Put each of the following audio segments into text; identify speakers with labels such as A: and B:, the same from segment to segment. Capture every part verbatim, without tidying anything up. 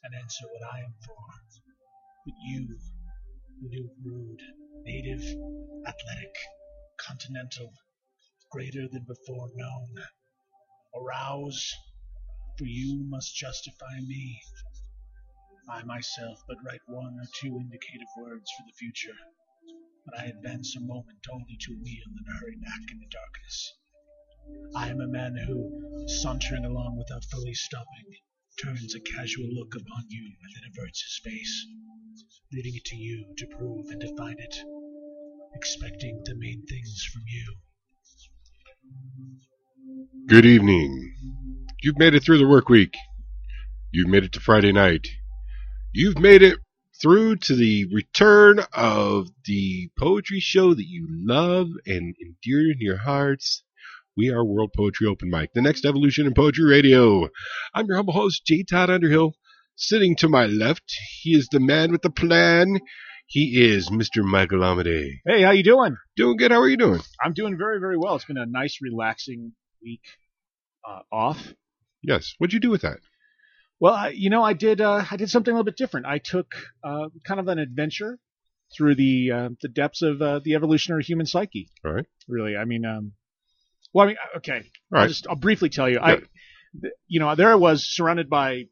A: and answer what I am for. But you, new rude, native, athletic, continental, greater than before known, arouse, for you must justify me. I myself but write one or two indicative words for the future, but I advance a moment only to wield and hurry back in the darkness. I am a man who, sauntering along without fully stopping, turns a casual look upon you and then averts his face, leaving it to you to prove and define it, expecting the main things from you.
B: Good evening. You've made it through the work week. You've made it to Friday night. You've made it through to the return of the poetry show that you love and endear in your hearts. We are World Poetry Open Mic, the next evolution in poetry radio. I'm your humble host, J. Todd Underhill. Sitting to my left, he is the man with the plan. He is Mister Michael Amade.
C: Hey, how you doing?
B: Doing good. How are you doing?
C: I'm doing very, very well. It's been a nice, relaxing week uh, off.
B: Yes. What'd you do with that?
C: Well, I, you know, I did. Uh, I did something a little bit different. I took uh, kind of an adventure through the uh, the depths of uh, the evolutionary human psyche.
B: All right.
C: Really, I mean, um, well, I mean, okay.
B: All
C: I'll
B: right.
C: just I'll briefly tell you.
B: Yeah.
C: I, th- you know, there I was surrounded by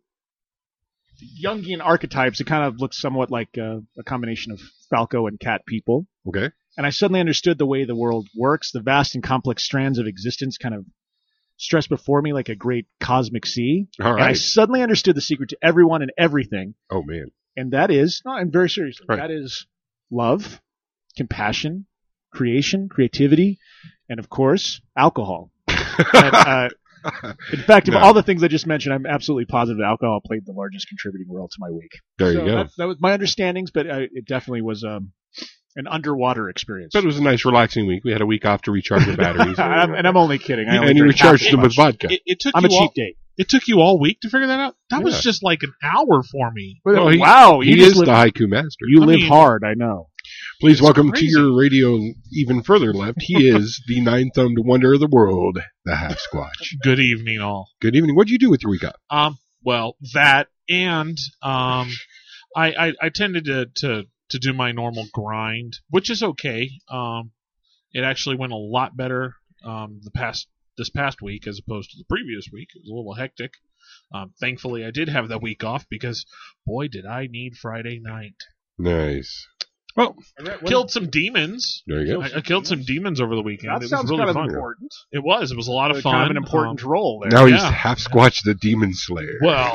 C: Jungian archetypes. It kind of looked somewhat like uh, a combination of Falco and cat people.
B: Okay.
C: And I suddenly understood the way the world works. The vast and complex strands of existence kind of stretched before me like a great cosmic sea.
B: All
C: And I
B: right.
C: suddenly understood the secret to everyone and everything.
B: Oh, man.
C: And that is, no, I'm very serious.
B: Right.
C: That is love, compassion, creation, creativity, and of course, alcohol. and, uh, in fact, of
B: No.
C: all the things I just mentioned, I'm absolutely positive alcohol played the largest contributing role to my week.
B: There
C: So
B: you go.
C: That, that was my understandings, but uh, it definitely was um, an underwater experience.
B: But it was a nice, relaxing week. We had a week off to recharge the batteries.
C: I'm, and I'm only kidding. I only
B: and you
C: drink half
B: recharged
C: as
B: them with
C: much.
B: vodka.
D: It, it took
C: I'm
D: you
C: a cheap
D: all,
C: date.
D: It took you all week to figure that out. That was
B: Yeah.
D: just like an hour for me.
B: Well, he-
C: wow, you
B: he
C: just
B: is
C: live,
B: the haiku master.
C: you
D: I
C: live
D: mean-
C: hard. I know.
B: Please
D: It's
B: welcome
D: crazy.
B: to your radio even further left. He is the nine-thumbed wonder of the world, the Half Squatch.
D: Good evening, all.
B: Good evening. What did you do with your week up?
D: Um, well, that and um, I, I I tended to, to to do my normal grind, which is okay. Um, it actually went a lot better um the past this past week as opposed to the previous week. It was a little hectic. Um, thankfully, I did have that week off because boy, did I need Friday night.
B: Nice.
D: Killed some demons.
B: There you go.
D: I, I killed some demons over the weekend.
C: That
D: it was
C: sounds
D: really
C: kind of
D: fun.
C: important.
D: It was. It was a lot of
C: Uh,
D: fun.
C: Kind of an important
D: Um,
C: role there.
B: Now he's
D: yeah.
B: Half Squatch the Demon Slayer.
D: well,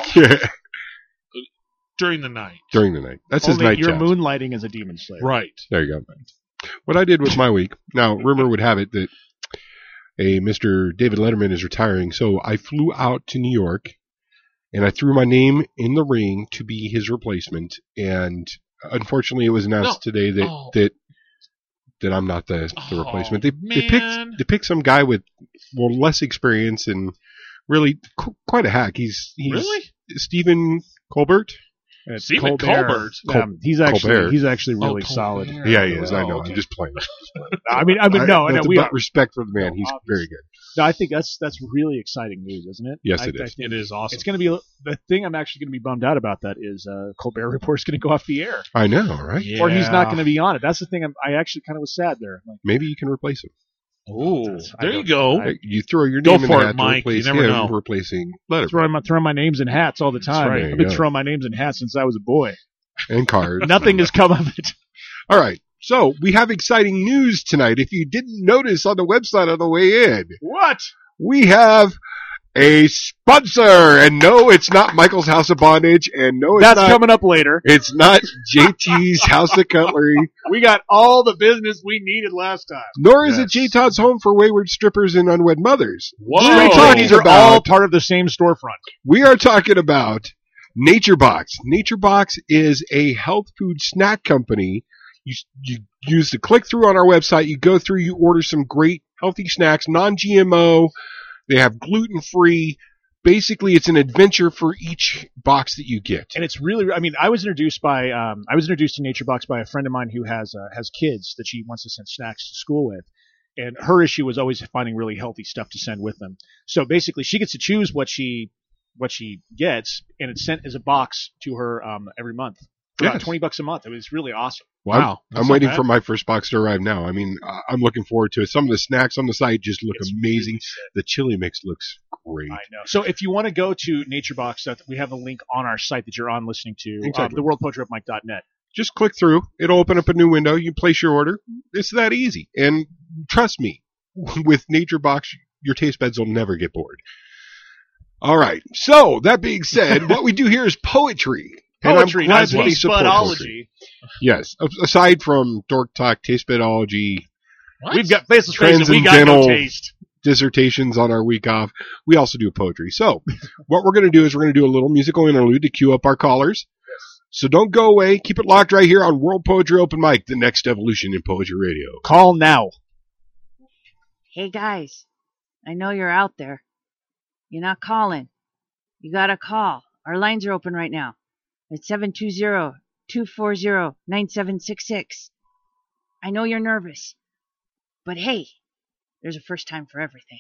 D: during the night.
B: During the night. That's his
C: Only
B: night
C: you're
B: job.
C: moonlighting as a demon slayer.
D: Right.
B: There you go. What I did with my week. Now, rumor would have it that a Mister David Letterman is retiring, so I flew out to New York and I threw my name in the ring to be his replacement. And unfortunately, it was announced
D: No.
B: today that
D: Oh.
B: that that I'm not the, the
D: Oh,
B: replacement. They they
D: man.
B: picked they picked some guy with well less experience and really qu- quite a hack. He's he's
D: Really?
B: Stephen Colbert.
C: It's
D: Stephen
C: Colbert.
D: Colbert.
C: Um, he's actually
B: Colbert.
C: he's actually
D: Oh,
C: really solid.
D: Colbert.
B: Yeah, he is. I
D: Oh,
B: know.
D: okay.
B: I'm just playing.
C: I mean, I mean, no,
B: I,
C: no,
B: nothing
C: we
B: but
C: are.
B: respect for the man.
C: No,
B: He's
C: obviously.
B: very good.
C: No, I think that's that's really exciting news, isn't it?
B: Yes,
C: I,
B: it
C: I
B: is.
C: think
D: It is awesome.
C: It's going to be the thing. I'm actually going to be bummed out about that is uh, Colbert Report's going to go off the air,
B: I know, right?
D: Yeah.
C: or he's not going to be on it. That's the thing. I'm, I actually kind of was sad there. Like,
B: Maybe you can replace him.
D: Ooh,
C: That's- I
D: there you
C: don't-
D: go.
C: I-
B: You throw your
D: Go
B: name in
D: for
B: the
D: it,
B: hat to
D: Mike. You
B: replace
D: never
B: him,
D: know.
B: replacing Letterman
C: throwing my throwing my names in hats all the time.
B: right.
C: I've
B: There
C: been
B: you go.
C: throwing my names in hats since I was a boy.
B: and cards.
C: Nothing has come of it.
B: All right. So we have exciting news tonight. If you didn't notice on the website on the way in,
C: What?
B: we have a sponsor. And no, it's not Michael's House of Bondage. And no, it's
C: That's
B: not.
C: coming up later.
B: It's not J T's House of Cutlery.
C: We got all the business we needed last time.
B: Nor is
C: Yes.
B: it J Todd's Home for Wayward Strippers and Unwed Mothers.
D: Whoa.
B: We're
C: These
B: talking
C: are all
B: about
C: part of the same storefront.
B: We are talking about NatureBox. NatureBox is a health food snack company. You, you use the click through on our website. You go through, you order some great healthy snacks, non-G M O. They have gluten free. Basically, it's an adventure for each box that you get.
C: And it's really, I mean, I was introduced by, um, I was introduced to NatureBox by a friend of mine who has uh, has kids that she wants to send snacks to school with. And her issue was always finding really healthy stuff to send with them. So basically, she gets to choose what she what she gets, and it's sent as a box to her um, every month. For about
B: Yes.
C: twenty bucks a month. It was really awesome.
B: Well, I'm-
D: Wow, that's
B: I'm
D: not
B: waiting
D: bad.
B: for my first box to arrive now. I mean, I- I'm looking forward to it. Some of the snacks on the site just look
C: It's
B: amazing.
C: really sick.
B: The chili mix looks great.
C: I know. So if you want to go to NatureBox, that we have a link on our site that you're on listening to, um,
B: Exactly.
C: the world poetry open mic dot net.
B: Just click through. It'll open up a new window. You place your order. It's that easy. And trust me, with NatureBox, your taste buds will never get bored. All right. So that being said, what we do here is poetry. And I'm
C: Poetry,
B: glad
C: not
B: that they
C: taste
B: support
C: budology.
B: poetry. Yes. A- Aside from Dork Talk, Taste Bedology,
D: What?
C: We've got face to face, and we got no
B: Transcendental-
C: taste.
B: dissertations on our week off, we also do poetry. So what we're going to do is we're going to do a little musical interlude to cue up our callers. So don't go away. Keep it locked right here on World Poetry Open Mic, the next evolution in poetry radio.
C: Call now.
E: Hey guys, I know you're out there. You're not calling. You gotta call. Our lines are open right now. It's seven two zero, two four zero, nine seven six six. I know you're nervous. But hey, there's a first time for everything.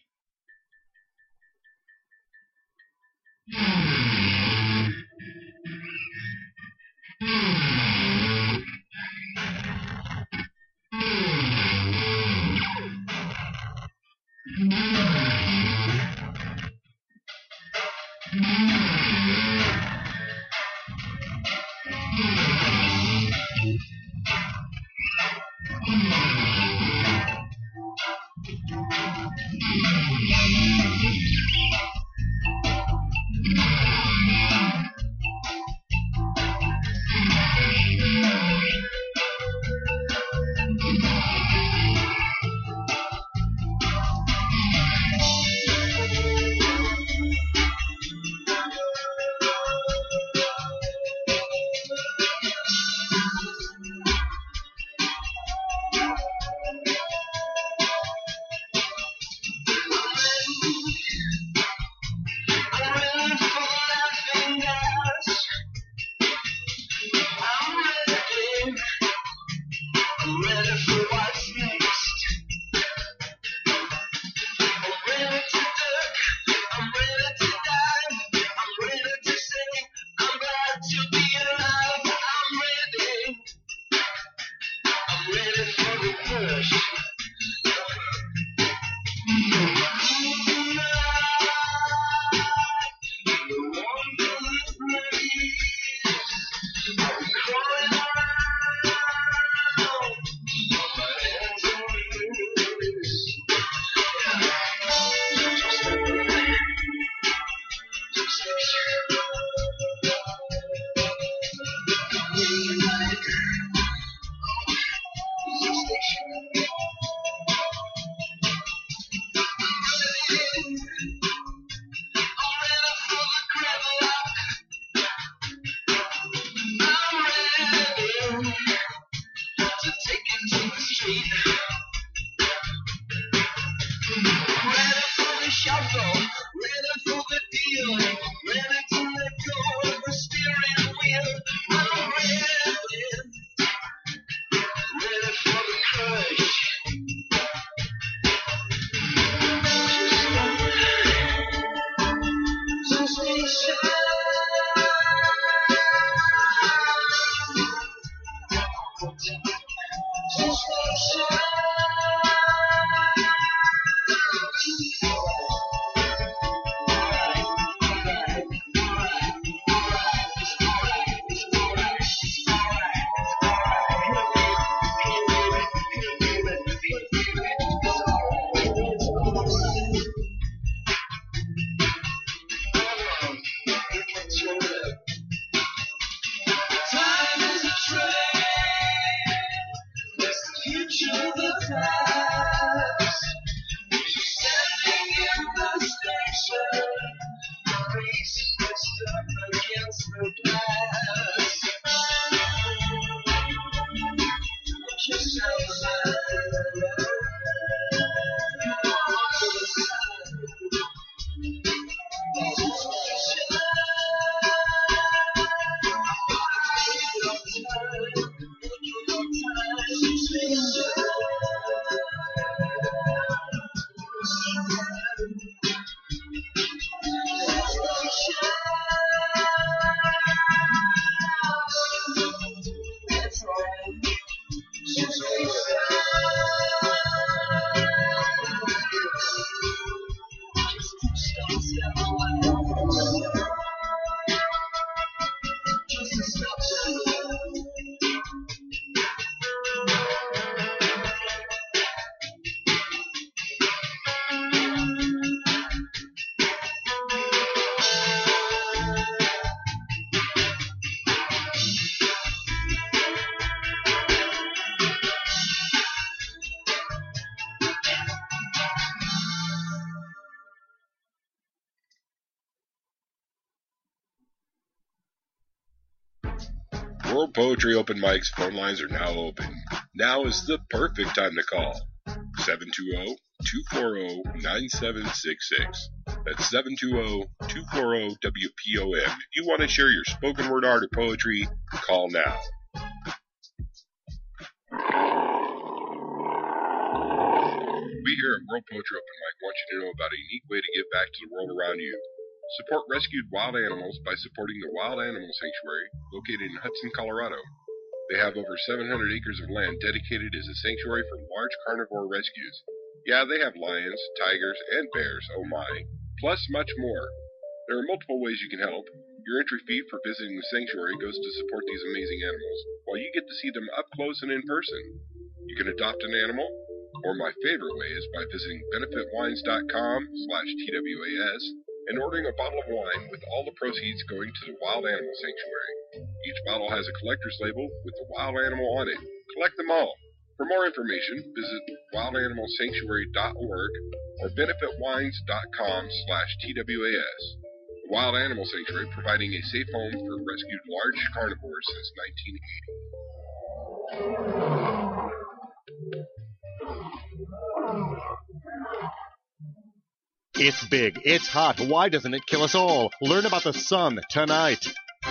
F: Show.
B: World Poetry Open Mics phone lines are now open. Now is the perfect time to call. seven two zero, two four zero, nine seven six six. That's seven two zero, two four zero, W P O M. If you want to share your spoken word art or poetry, call now. We here at World Poetry Open Mic want you to know about a unique way to give back to the world around you. Support rescued wild animals by supporting the Wild Animal Sanctuary located in Hudson, Colorado. They have over seven hundred acres of land dedicated as a sanctuary for large carnivore rescues. Yeah, they have lions, tigers, and bears, oh my, plus much more. There are multiple ways you can help. Your entry fee for visiting the sanctuary goes to support these amazing animals, while you get to see them up close and in person. You can adopt an animal, or my favorite way is by visiting benefit wines dot com slash T W A S and ordering a bottle of wine with all the proceeds going to the Wild Animal Sanctuary. Each bottle has a collector's label with the wild animal on it. Collect them all. For more information, visit wild animal sanctuary dot org or benefit wines dot com slash T W A S. The Wild Animal Sanctuary providing a safe home for rescued large carnivores since nineteen eighty.
F: It's big, it's hot, why doesn't it kill us all? Learn about the sun tonight.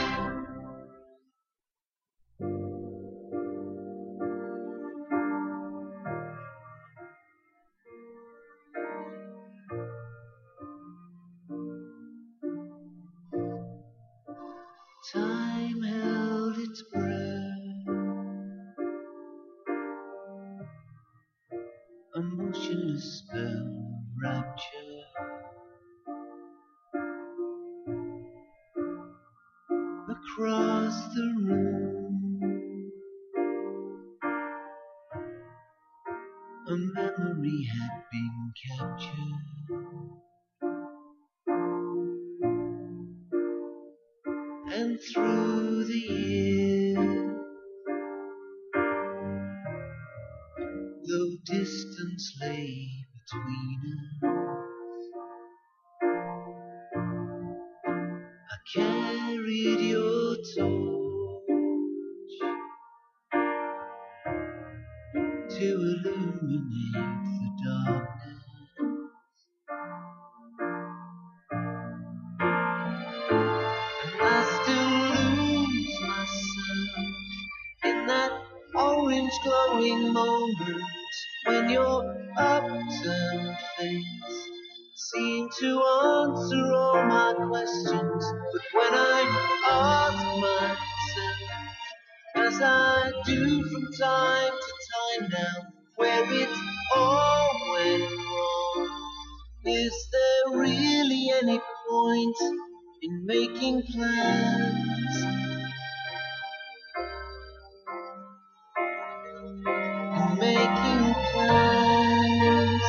G: Time held its breath, a motionless spell of rapture. Across the room, a memory had been captured, and through the years, though distance lay between us, I carried your torch to illuminate the darkness. And I still lose myself in that orange glowing moment when your upturned face seemed to answer all my questions. But when I ask myself, as I do from time to time now, where it all went wrong, is there really any point in making plans? In making plans.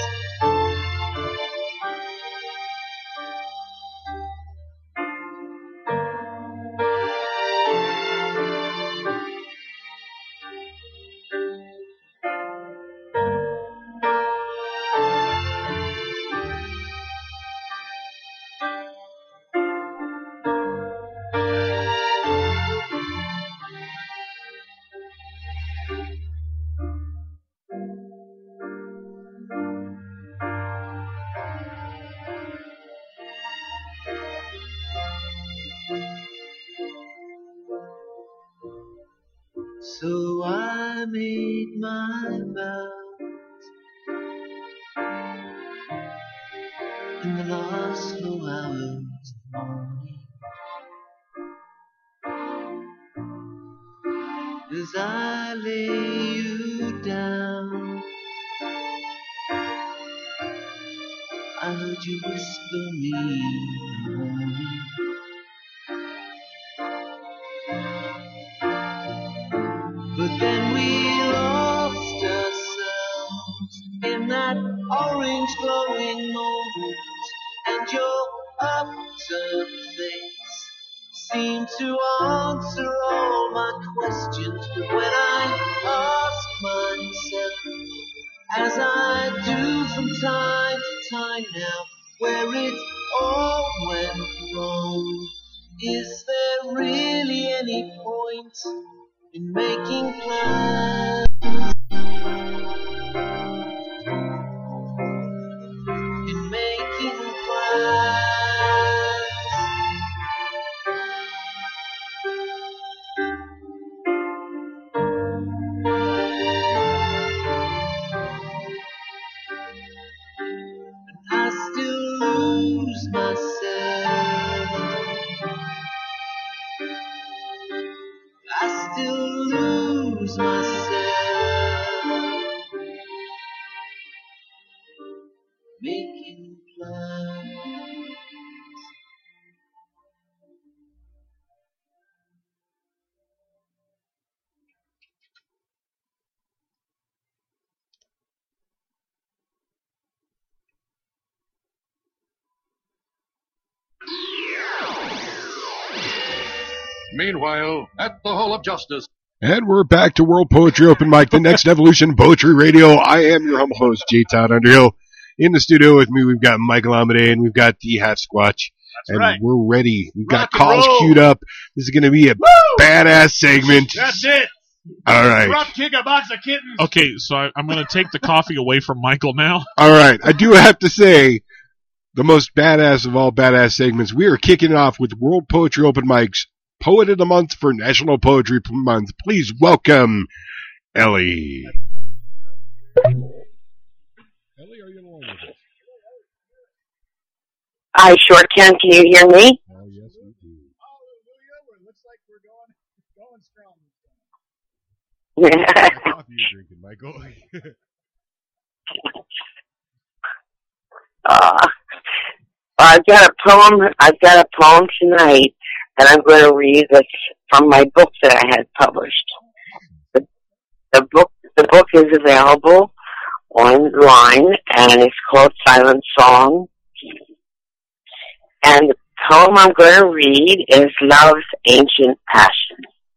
G: So I made my vows in the last slow hours of morning, as I lay you down. I heard you whisper me a warning. But then we lost ourselves in that orange glowing moment, and your upturned face seemed to answer all my questions. But when I ask myself, as I do from time to time now, where it all went wrong, is there really any point in making plans, in making plans. I still lose myself. I still lose myself. Making plans.
H: Meanwhile, at the Hall of Justice.
B: And we're back to World Poetry Open Mic, the next evolution Poetry Radio. I am your humble host, J. Todd Underhill. In the studio with me, we've got Michael Amadei and we've got D. Hat Squatch.
C: That's
B: and
C: right.
B: we're ready. We've got
C: Rock and
B: calls
C: roll.
B: queued up. This is going to be a
C: Woo!
B: badass segment.
C: That's it.
B: All right.
C: Drop kick a box of kittens.
D: Okay, so I, I'm going to take the coffee away from Michael now.
B: All right. I do have to say, the most badass of all badass segments, we are kicking it off with World Poetry Open Mics, Poet of the Month for National Poetry Month. Please welcome Ellie. Ellie, are you along with us?
I: I sure can. Can you hear me?
B: Oh, yes, we do.
C: Hallelujah. It looks like we're going, going strong.
B: What coffee are you drinking, Michael?
I: uh, I've got a poem. I've got a poem tonight that I'm going to read. That's from my book that I had published. The, the book. The book is available online, and it's called Silent Song. And the poem I'm going to read is Love's Ancient Passion.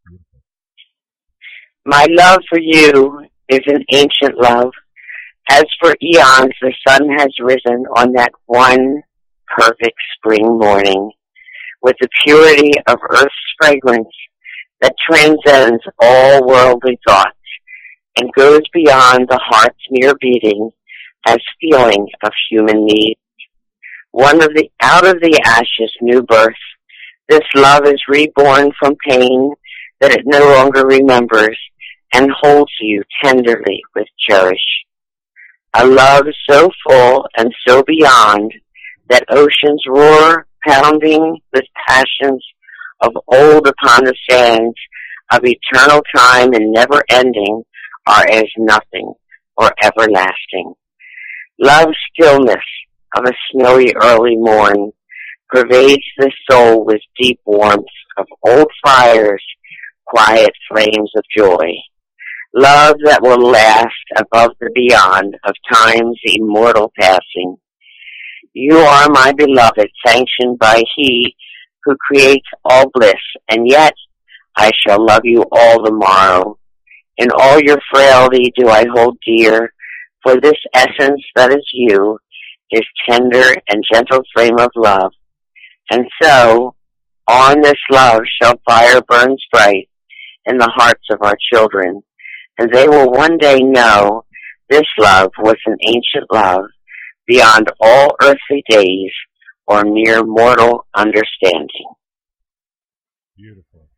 I: My love for you is an ancient love. As for eons, the sun has risen on that one perfect spring morning with the purity of earth's fragrance that transcends all worldly thoughts and goes beyond the heart's mere beating as feeling of human need. One of the out of the ashes new birth, this love is reborn from pain that it no longer remembers and holds you tenderly with cherish. A love so full and so beyond that oceans roar, pounding with passions of old upon the sands of eternal time and never ending are as nothing or everlasting. Love's stillness of a snowy early morn pervades the soul with deep warmth of old fires, quiet flames of joy. Love that will last above the beyond of time's immortal passing. You are my beloved, sanctioned by He who creates all bliss, and yet I shall love you all the morrow. In all your frailty do I hold dear, for this essence that is you is tender and gentle flame of love. And so, on this love shall fire burn bright in the hearts of our children, and they will one day know this love was an ancient love beyond all earthly days or mere mortal understanding.
B: Beautiful.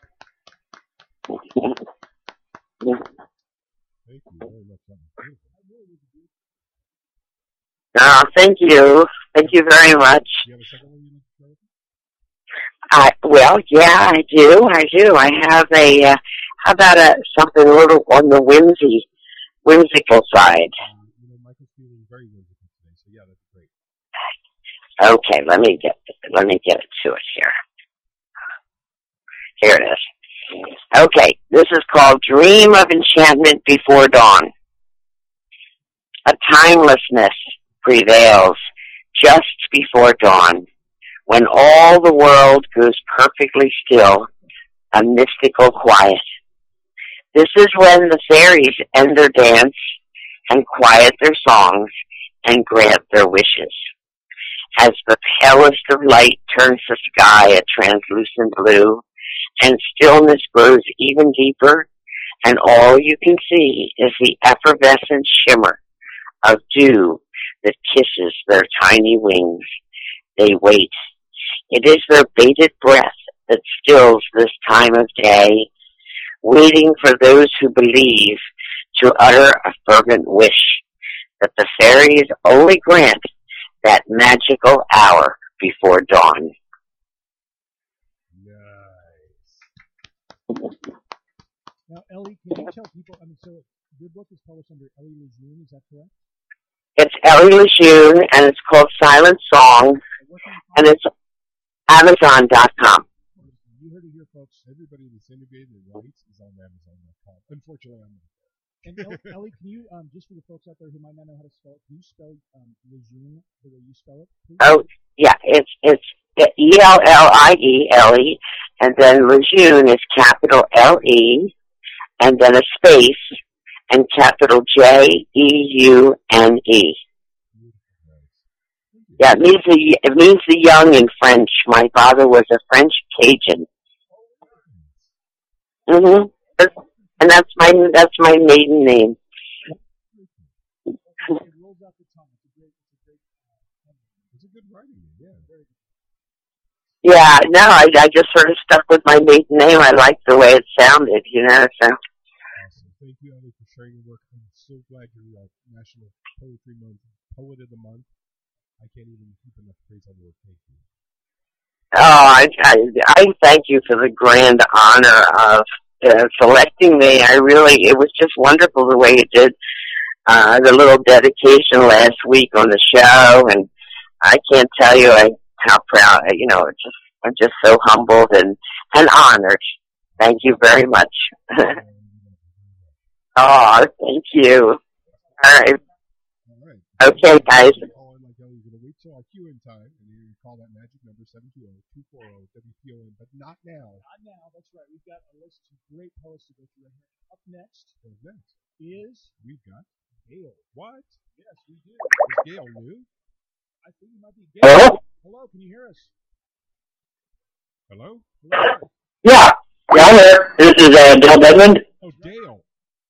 I: Yeah.
B: Thank you very much. That was beautiful.
I: Uh, thank you. Thank you very much.
B: Do you have a second one you'd like to share with us?
I: I, well, yeah, I do. I do. I have a, uh, how about a, something a little on the whimsy, whimsical side?
B: Um, you know, Michael's feeling very whimsical today, so yeah, that's great.
I: Okay, let me get, let me get to it here. Here it is. Okay, this is called Dream of Enchantment Before Dawn. A timelessness prevails just before dawn, when all the world goes perfectly still, a mystical quiet. This is when the fairies end their dance and quiet their songs and grant their wishes. As the palest of light turns the sky a translucent blue, and stillness grows even deeper, and all you can see is the effervescent shimmer of dew that kisses their tiny wings. They wait. It is their bated breath that stills this time of day, waiting for those who believe to utter a fervent wish that the fairies only grant that magical hour before dawn.
C: Now, Ellie, can you tell people, I mean, so your book is published under Ellie Lejeune, is that correct?
I: It's Ellie Lejeune, and it's called Silent Song, and it's Amazon dot com.
C: You heard it here, folks.
B: Everybody that's innovative and writes is on Amazon dot com. Unfortunately, I'm not.
C: And Ellie, Ellie, can you, um, just for the folks out there who might not know how to spell it, can you spell um, Lejeune the way you spell it, please?
I: Oh, yeah, it's it's E L L I E, Ellie, and then Lejeune is capital L E, and then a space, and capital J E U N E. Yeah, it means the it means the young in French. My father was a French Cajun. Mhm. And that's my that's my maiden name. Yeah, no, I I just sort of stuck with my maiden name. I liked the way it sounded, you know. So.
B: Awesome. Thank you, Ellie, for sharing your work. I'm so glad you're uh, National Poetry Month, Poet of the Month. I can't even keep enough praise on your work. Thank you.
I: Oh, I, I, I thank you for the grand honor of uh, selecting me. I really, it was just wonderful the way you did uh, the little dedication last week on the show, and I can't tell you I, how proud, you know, it's just, I'm just so humbled and, and honored. Thank you very much. Oh, thank you. All right. Okay, guys.
B: So I'll cue in time, and you call that magic number seven two zero, two four zero, W P O N, but not now.
C: Not now, that's right. We've got a list of great poets to go through right here. Up next,
B: What's next?
C: is
B: We've got
C: Gail.
B: What?
C: Yes, we do.
B: Is Gail new?
C: I think it might be Gail.
I: Hello?
C: Hello, can you hear us?
B: Hello?
C: Hello?
J: Yeah, yeah, I'm here. This is uh, Dale Bedmond.
B: Oh, Dale.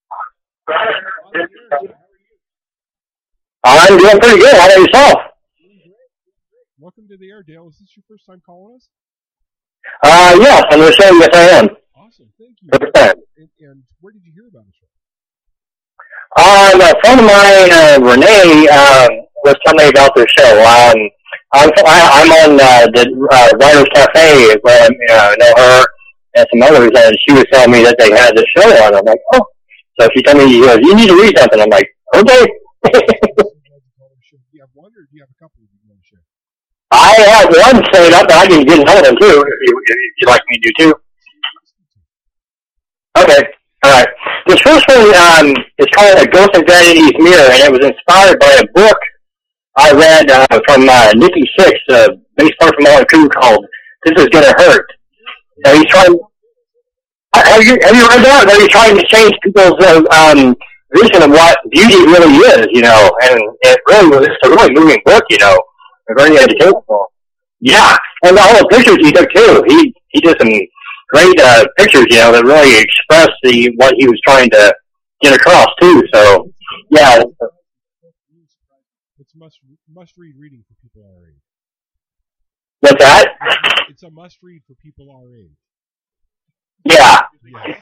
J: I'm doing pretty good. How about yourself?
B: Welcome to the air, Dale. Is this your first time calling us?
J: Uh, yes, I'm going to say yes, I am.
B: Awesome, thank you. And, and where did you hear about us from?
J: Um, a friend of mine, uh, Renee, um, was telling me about their show. Um, I'm, I'm on uh, the uh, Writers Cafe, where uh, I know her and some others, and she was telling me that they had the show on. I'm like, oh. So she told me, you know, you need to read something. I'm like, okay.
B: Do you have one, or do you have a couple you want to share?
J: I have one set up, but I can get another one too, if, you, if you'd like me to do two. Okay, alright. This first one um, is called A Ghost of Vanity's Mirror, and it was inspired by a book I read uh, from uh, Nikki Sixx, a bass player from Motley Crue, called This Is Gonna Hurt. So he's trying... Have you, have you read that? Where he's trying to change people's uh, um, vision of what beauty really is, you know, and it really was just a really moving book, you know. Very educational. Yeah, and all the pictures he took too. He he did some great uh, pictures, you know, that really expressed the what he was trying to get across too. So, yeah.
B: It's must must read reading for people our age.
J: What's that?
B: It's a must read for people our age.
J: Yeah.
B: Yeah.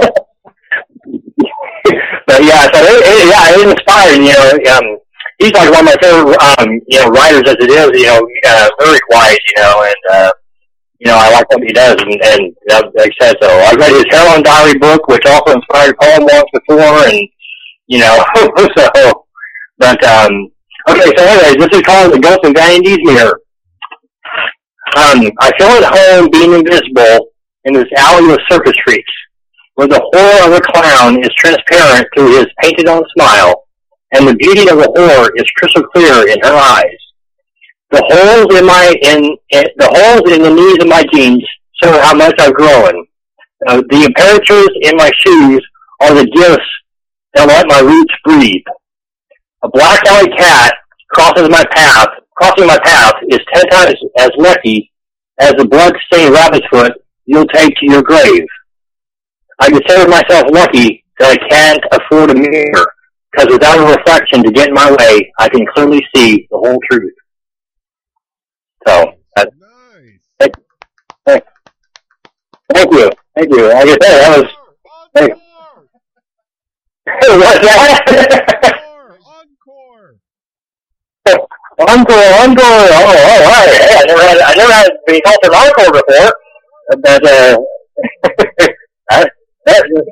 J: But yeah, so it, it, yeah, it inspired, you know. Um, he's like one of my favorite, um, you know, writers as it is, you know, uh, lyric-wise, you know, and, uh, you know, I like what he does, and, and uh, like I said, so I read his Heroin Diary book, which also inspired a poem once before, and, you know, so, but, um, okay, so anyways, this is called The Ghost of Vanity's Mirror. Um, I feel at home being invisible in this alley of circus freaks, where the horror of a clown is transparent through his painted-on smile, and the beauty of the horror is crystal clear in her eyes. The holes in my in, in the holes in the knees of my jeans show how much I've grown. Uh, the apertures in my shoes are the gifts that let my roots breathe. A black alley cat crosses my path. Crossing my path is ten times as lucky as the blood-stained rabbit's foot you'll take to your grave. I consider myself lucky that I can't afford a mirror, because without a reflection to get in my way, I can clearly see the whole truth. So, that's,
B: Nice.
J: thank, thank you, thank you. Like I said, that was. Thank, what's that?
B: Encore.
J: Encore, encore. Oh, all right. Hey, I never had, I never had been called an encore before. But uh, that, that,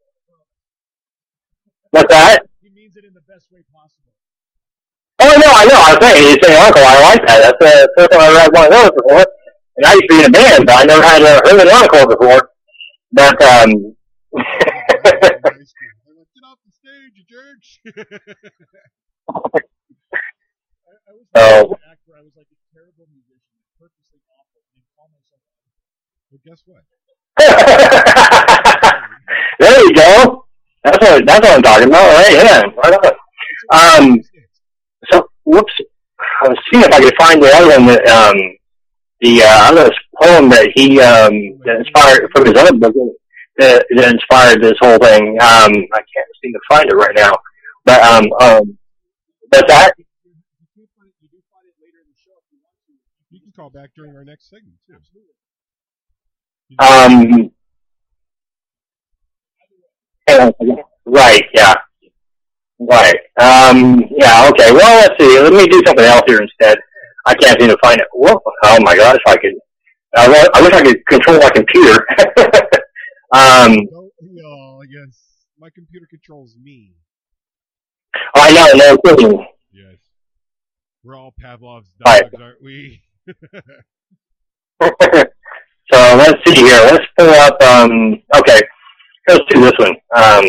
J: what's that?
C: He means it in the best way possible.
J: Oh no, I know. I was saying he's saying uncle. I like that. That's the first time I ever had one of those before. And I used to be in a band, but I never had uh, heard an encore before. But um.
B: Get off the stage, you jerks.
C: I, I was
J: So.
C: an actor. I was like a terrible musician, purposely awful, and call myself.
B: Well, guess what?
J: There you go. That's what that's what I'm talking about. Right? Yeah. Right on. Um. So, whoops. I was seeing if I could find the other one that um the uh, other poem that he um that inspired from his other book that, that inspired this whole thing. Um, I can't seem to find it right now. But um um, that's that.
B: You can call back during our next segment too.
J: Um. Right. Yeah. Right. Um. Yeah. Okay. Well, let's see. Let me do something else here instead. I can't seem to find it. Whoa. Oh my gosh! I could. I, wa- I wish I could control my computer. um.
B: No, no, yes. My computer controls me.
J: I know. No kidding.
B: Yes. We're all Pavlov's
J: Right.
B: dogs, aren't we?
J: So let's see here. Let's pull up. Um. Okay. Let's do this one. Um.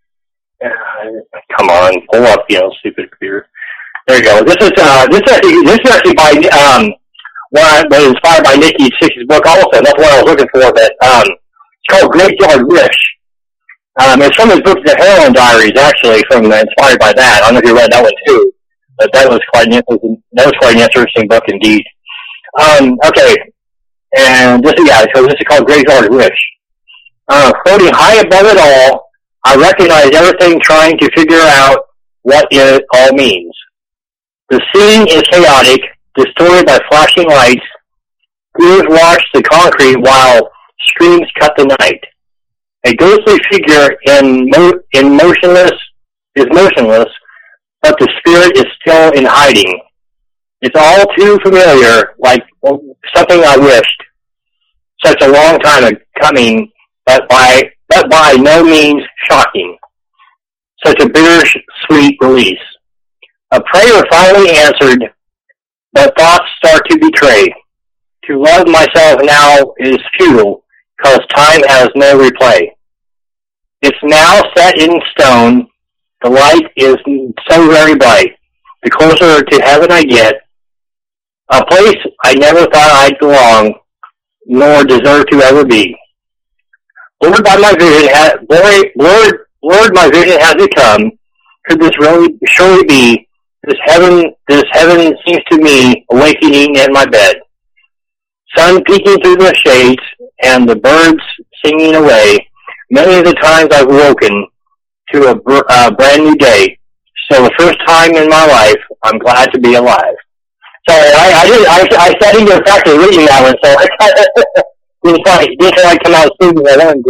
J: uh, Come on, pull up. You know, stupid computer. There you go. This is uh. This is actually, this is actually by um. One was inspired by Nikki Six's book also. That's what I was looking for. But um. It's called Graveyard Wish. Um. It's from his book, The Heroin Diaries. Actually, from inspired by that. I don't know if you read that one too. But that was quite an interesting. That was quite an interesting book indeed. Um. Okay. And this is yeah. So this is called Graveyard Wish. Uh, floating high above it all, I recognize everything trying to figure out what it all means. The scene is chaotic, distorted by flashing lights. Tears wash the concrete while screams cut the night. A ghostly figure in mo- in motionless is motionless, but the spirit is still in hiding. It's all too familiar, like something I wished. Such a long time coming, but by but by no means shocking. Such a bittersweet release. A prayer finally answered, but thoughts start to betray. To love myself now is futile, cause time has no replay. It's now set in stone. The light is so very bright. The closer to heaven I get, a place I never thought I'd belong, nor deserve to ever be. Blurred by my vision, ha- blurred, blurred, blurred my vision has become. Could this really surely be? This heaven, this heaven seems to me awakening in my bed. Sun peeking through the shades, and the birds singing away. Many of the times I've woken to a br- uh, brand new day. So the first time in my life, I'm glad to be alive. So I, I did, I, I sat in your practice reading that one, so I didn't quite, didn't quite come out singing that one.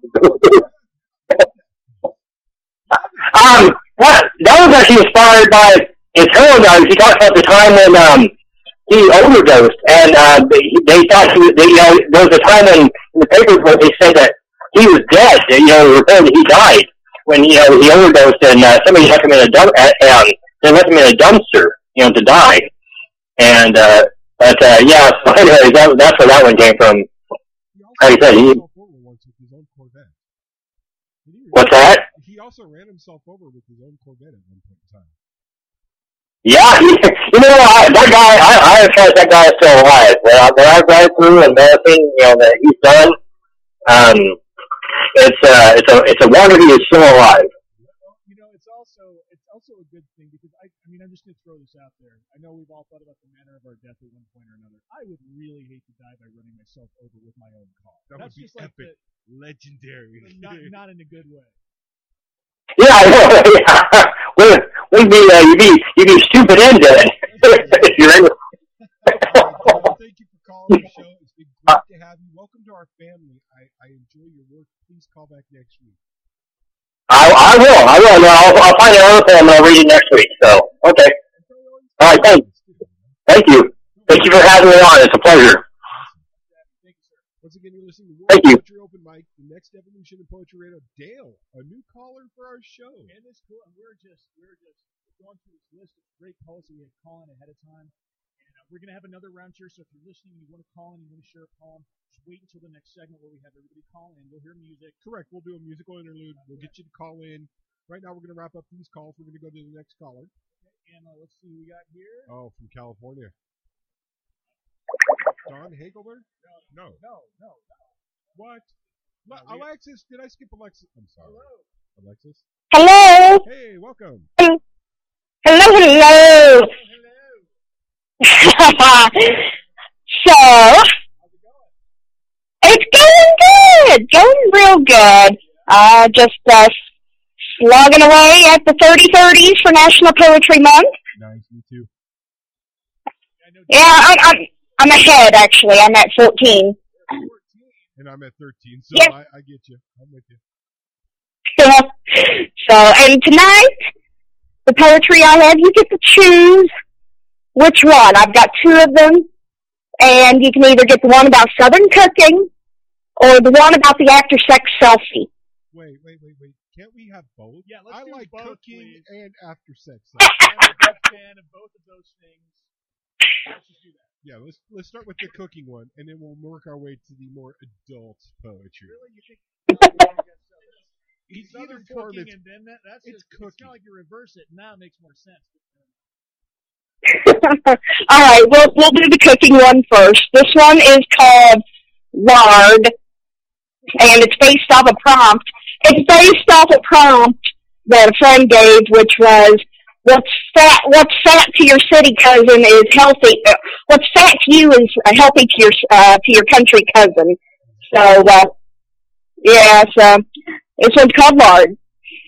J: um, that, that was actually inspired by his heroin diaries. He talks about the time when, um, he overdosed, and, uh, they, they thought he was, they, you know, there was a time when, in the papers where they said that he was dead, you know, reported he died when, you know, he overdosed, and, uh, somebody left him in a dump, um, they left him in a dumpster, you know, to die. And, uh, but, uh, yeah, so anyways, that, that's where that one came from. Like I said, he, what's that?
B: He also ran himself over with his own Corvette at one point in time.
J: Yeah, he, you know, I, that guy, I, I am sure that guy is still alive. What, I, what I've read through and everything, you know, that he's done, um, it's, uh, it's a, it's a wonder he is still alive.
C: You know, it's also So it's also a good thing because I, I mean, I'm just going to throw this out there. I know we've all thought about the manner of our death at one point or another. I would really hate to die by running myself over with my own car.
B: That
C: That's
B: would be
C: just like
B: epic.
C: the,
B: Legendary.
C: not not in a good way.
J: Yeah, yeah. Well, we'd be, uh, you'd be, you'd be stupid and dead if you're in it.
B: Well, thank you for calling the show. It's been great to have you. Welcome to our family. I, I enjoy your work. Please call back next week.
J: I, I will, I will. No, I'll, I'll find an article and I'll read it next week. So, okay. All right, thanks. Thank you. Thank you for having me on. It's a pleasure.
B: Thank you, sir. Once again, you're listening to World
J: Thank you.
B: Poetry Open Mic, the next evolution of Poetry Radio. Dale, a new caller for our show.
C: And it's cool. And we're just we're just going through this list of great calls that we had calling ahead of time. And uh, we're going to have another round here. So if you're listening and you want to call in, you want to share a poem, just wait until the next segment where we have everybody call in. We'll hear music.
B: Correct. We'll do a musical interlude. We'll get you to call in. Right now, we're going to wrap up these calls. We're going to go to the next caller.
C: Okay, and uh, let's see who we got here.
B: Oh, from California. Don Hagelberg? No.
C: No, no, no.
B: What?
C: No,
B: Le-
C: we-
B: Alexis, did I skip Alexis? I'm sorry.
C: Hello.
B: Alexis?
I: Hello.
B: Hey, welcome.
I: Hello, hello. So, it's going good. Going real good. Uh, just uh, slogging away at the thirty thirties for National Poetry Month.
B: Nice, me too.
I: Yeah, I'm, I'm, I'm ahead, actually. I'm at fourteen.
B: And I'm at thirteen, so
I: Yes.
B: I, I get you. I'm with you.
I: So, and tonight, the poetry I have, you get to choose which one. I've got two of them, and you can either get the one about Southern cooking or the one about the after-sex selfie.
B: Wait, wait, wait, wait. Can't we have both?
C: Yeah, let's
B: I
C: do
B: like
C: both,
B: cooking
C: please.
B: and after sex.
C: I'm a big fan of both of those things. Let's just do that.
B: Yeah, let's let's start with the cooking one, and then we'll work our way to the more adult poetry.
C: Really, you think?
B: It's
C: Southern
B: either form,
C: cooking
B: it's-
C: and then that, that's
B: it's
C: just,
B: cooking.
C: It's kind of like you reverse it. Now it makes more sense.
I: All right, we'll, we'll do the cooking one first. This one is called Lard, and it's based off a prompt. It's based off a prompt that a friend gave, which was, what's fat, what's fat to your city cousin is healthy. Uh, what's fat to you is uh, healthy to your, uh, to your country cousin. So, uh, yeah, so this one's called Lard.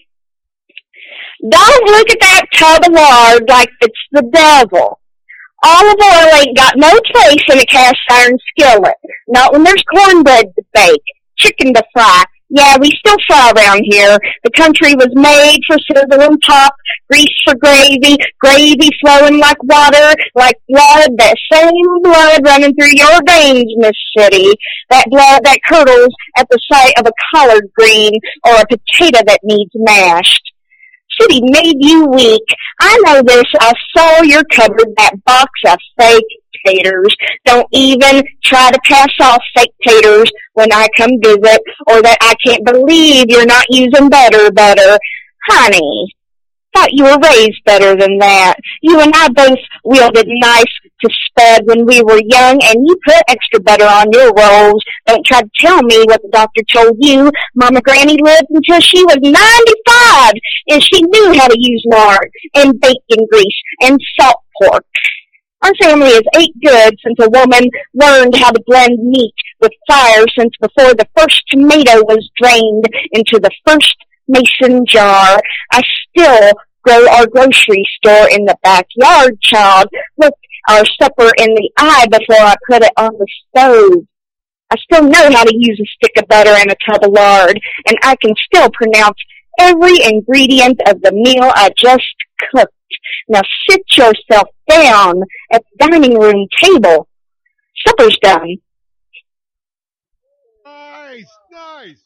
I: Don't look at that tub of lard like it's the devil. Olive oil ain't got no place in a cast iron skillet. Not when there's cornbread to bake, chicken to fry. Yeah, we still fry around here. The country was made for sizzle and pop, grease for gravy, gravy flowing like water, like blood, that same blood running through your veins, Miss City. That blood that curdles at the sight of a collard green or a potato that needs mashed. City made you weak. I know this. I saw your cupboard, that box of fake taters. Don't even try to pass off fake taters when I come visit, or that I can't believe you're not using butter, butter. Honey, thought you were raised better than that. You and I both wielded knives to spud when we were young, and you put extra butter on your rolls. Don't try to tell me what the doctor told you. Mama Granny lived until she was ninety-five, and she knew how to use lard and bacon grease and salt pork. Our family has ate good since a woman learned how to blend meat with fire, since before the first tomato was drained into the first mason jar. I still grow our grocery store in the backyard, child. Look our supper in the eye before I put it on the stove. I still know how to use a stick of butter and a tub of lard, and I can still pronounce every ingredient of the meal I just cooked. Now sit yourself down at the dining room table. Supper's done.
B: Nice, nice.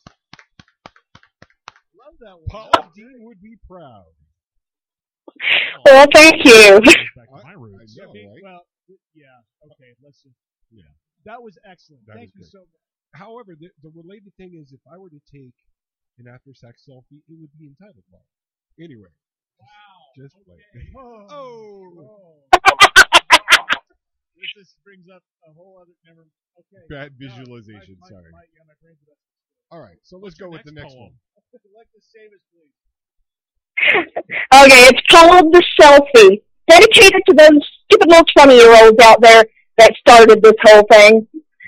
C: Love that one.
B: Paula Dean would be proud.
I: Well, thank you.
D: Back to my
B: I
D: roots.
B: know,
C: Big-
B: right?
C: Well, th- yeah. Okay, let's just.
B: Yeah.
C: That was excellent.
B: That
C: Thank
B: is
C: you
B: great.
C: so much.
B: However, the, the related thing is, if I were to take an after-sex selfie, it would be entitled one. Anyway,
C: Wow.
B: just
C: Okay.
B: like
C: Oh.
B: oh,
C: Oh. This just brings up a whole other. Never. Okay.
B: bad
C: No,
B: visualization.
C: my, my,
B: Sorry.
C: My, yeah, my brain's about to.
B: All right, so let's
D: What's
B: go
D: your
B: with the
D: next
B: next
D: poem?
B: one.
C: Like to save us, please.
K: Okay, it's called The Selfie. Dedicated to those stupid little twenty-year-olds out there that started this whole thing.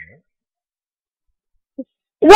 K: When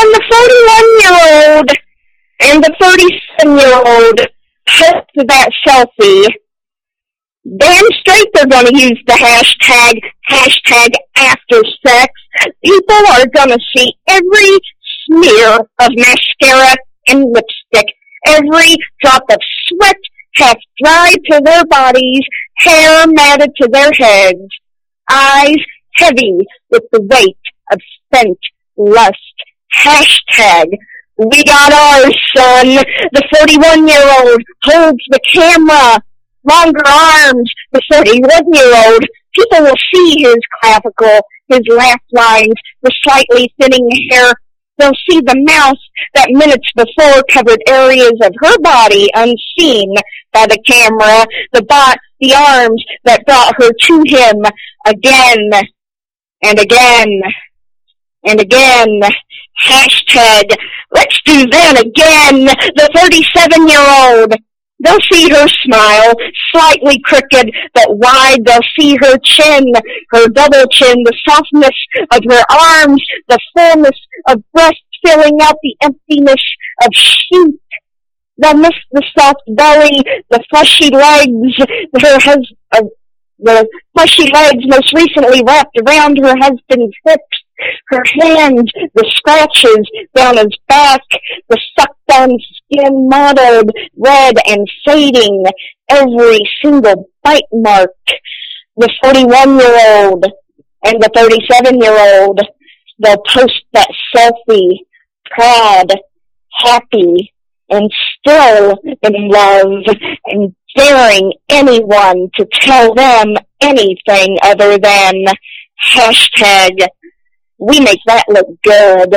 K: the forty-one-year-old and the thirty-seven-year-old post that selfie, damn straight they're going to use the hashtag, hashtag after sex. People are going to see every smear of mascara and lipstick, every drop of sweat half dried to their bodies, hair matted to their heads, eyes heavy with the weight of spent lust. Hashtag, we got ours, son. The forty-one-year-old holds the camera. Longer arms. The forty-one-year-old. People will see his clavicle, his laugh lines, the slightly thinning hair. They'll see the mouth that minutes before covered areas of her body unseen by the camera. The bot, the arms that brought her to him again and again and again. Hashtag, let's do that again. The thirty-seven-year-old. They'll see her smile, slightly crooked but wide. They'll see her chin, her double chin, the softness of her arms, the fullness of breast filling out the emptiness of sheath. They'll miss the soft belly, the fleshy legs, her hus- uh, the fleshy legs most recently wrapped around her husband's hips. Her hands, the scratches down his back, the sucked-on skin mottled, red and fading, every single bite mark. The forty-one-year-old and the thirty-seven-year-old, they'll post that selfie, proud, happy, and still in love, and daring anyone to tell them anything other than hashtag, we make that look good.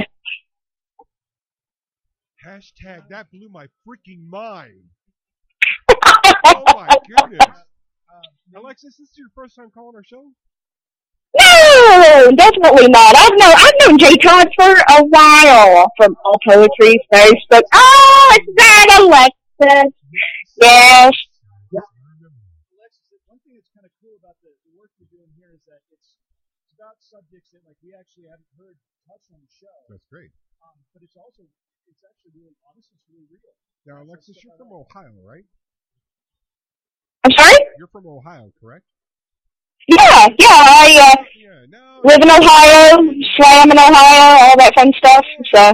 B: Hashtag, that blew my freaking mind. Oh my goodness. Uh, Alexis, this is your first time calling our show?
K: No, definitely not. I've known I've known J Todd for a while from All Poetry Facebook. Oh, it's that Alexis. Yes.
C: Alexis, one thing that's kind of cool about the, the work you're doing here is that it's it's about subjects that like we actually haven't heard touched on the show.
B: That's great.
C: Um, but it's also it's actually really honest. It's really real.
B: Now, Alexis, you're from Ohio, right?
K: I'm sorry?
B: You're from Ohio, correct?
K: Yeah, yeah. I uh,
B: yeah, no.
K: live in Ohio, slam in Ohio, all that fun stuff. So.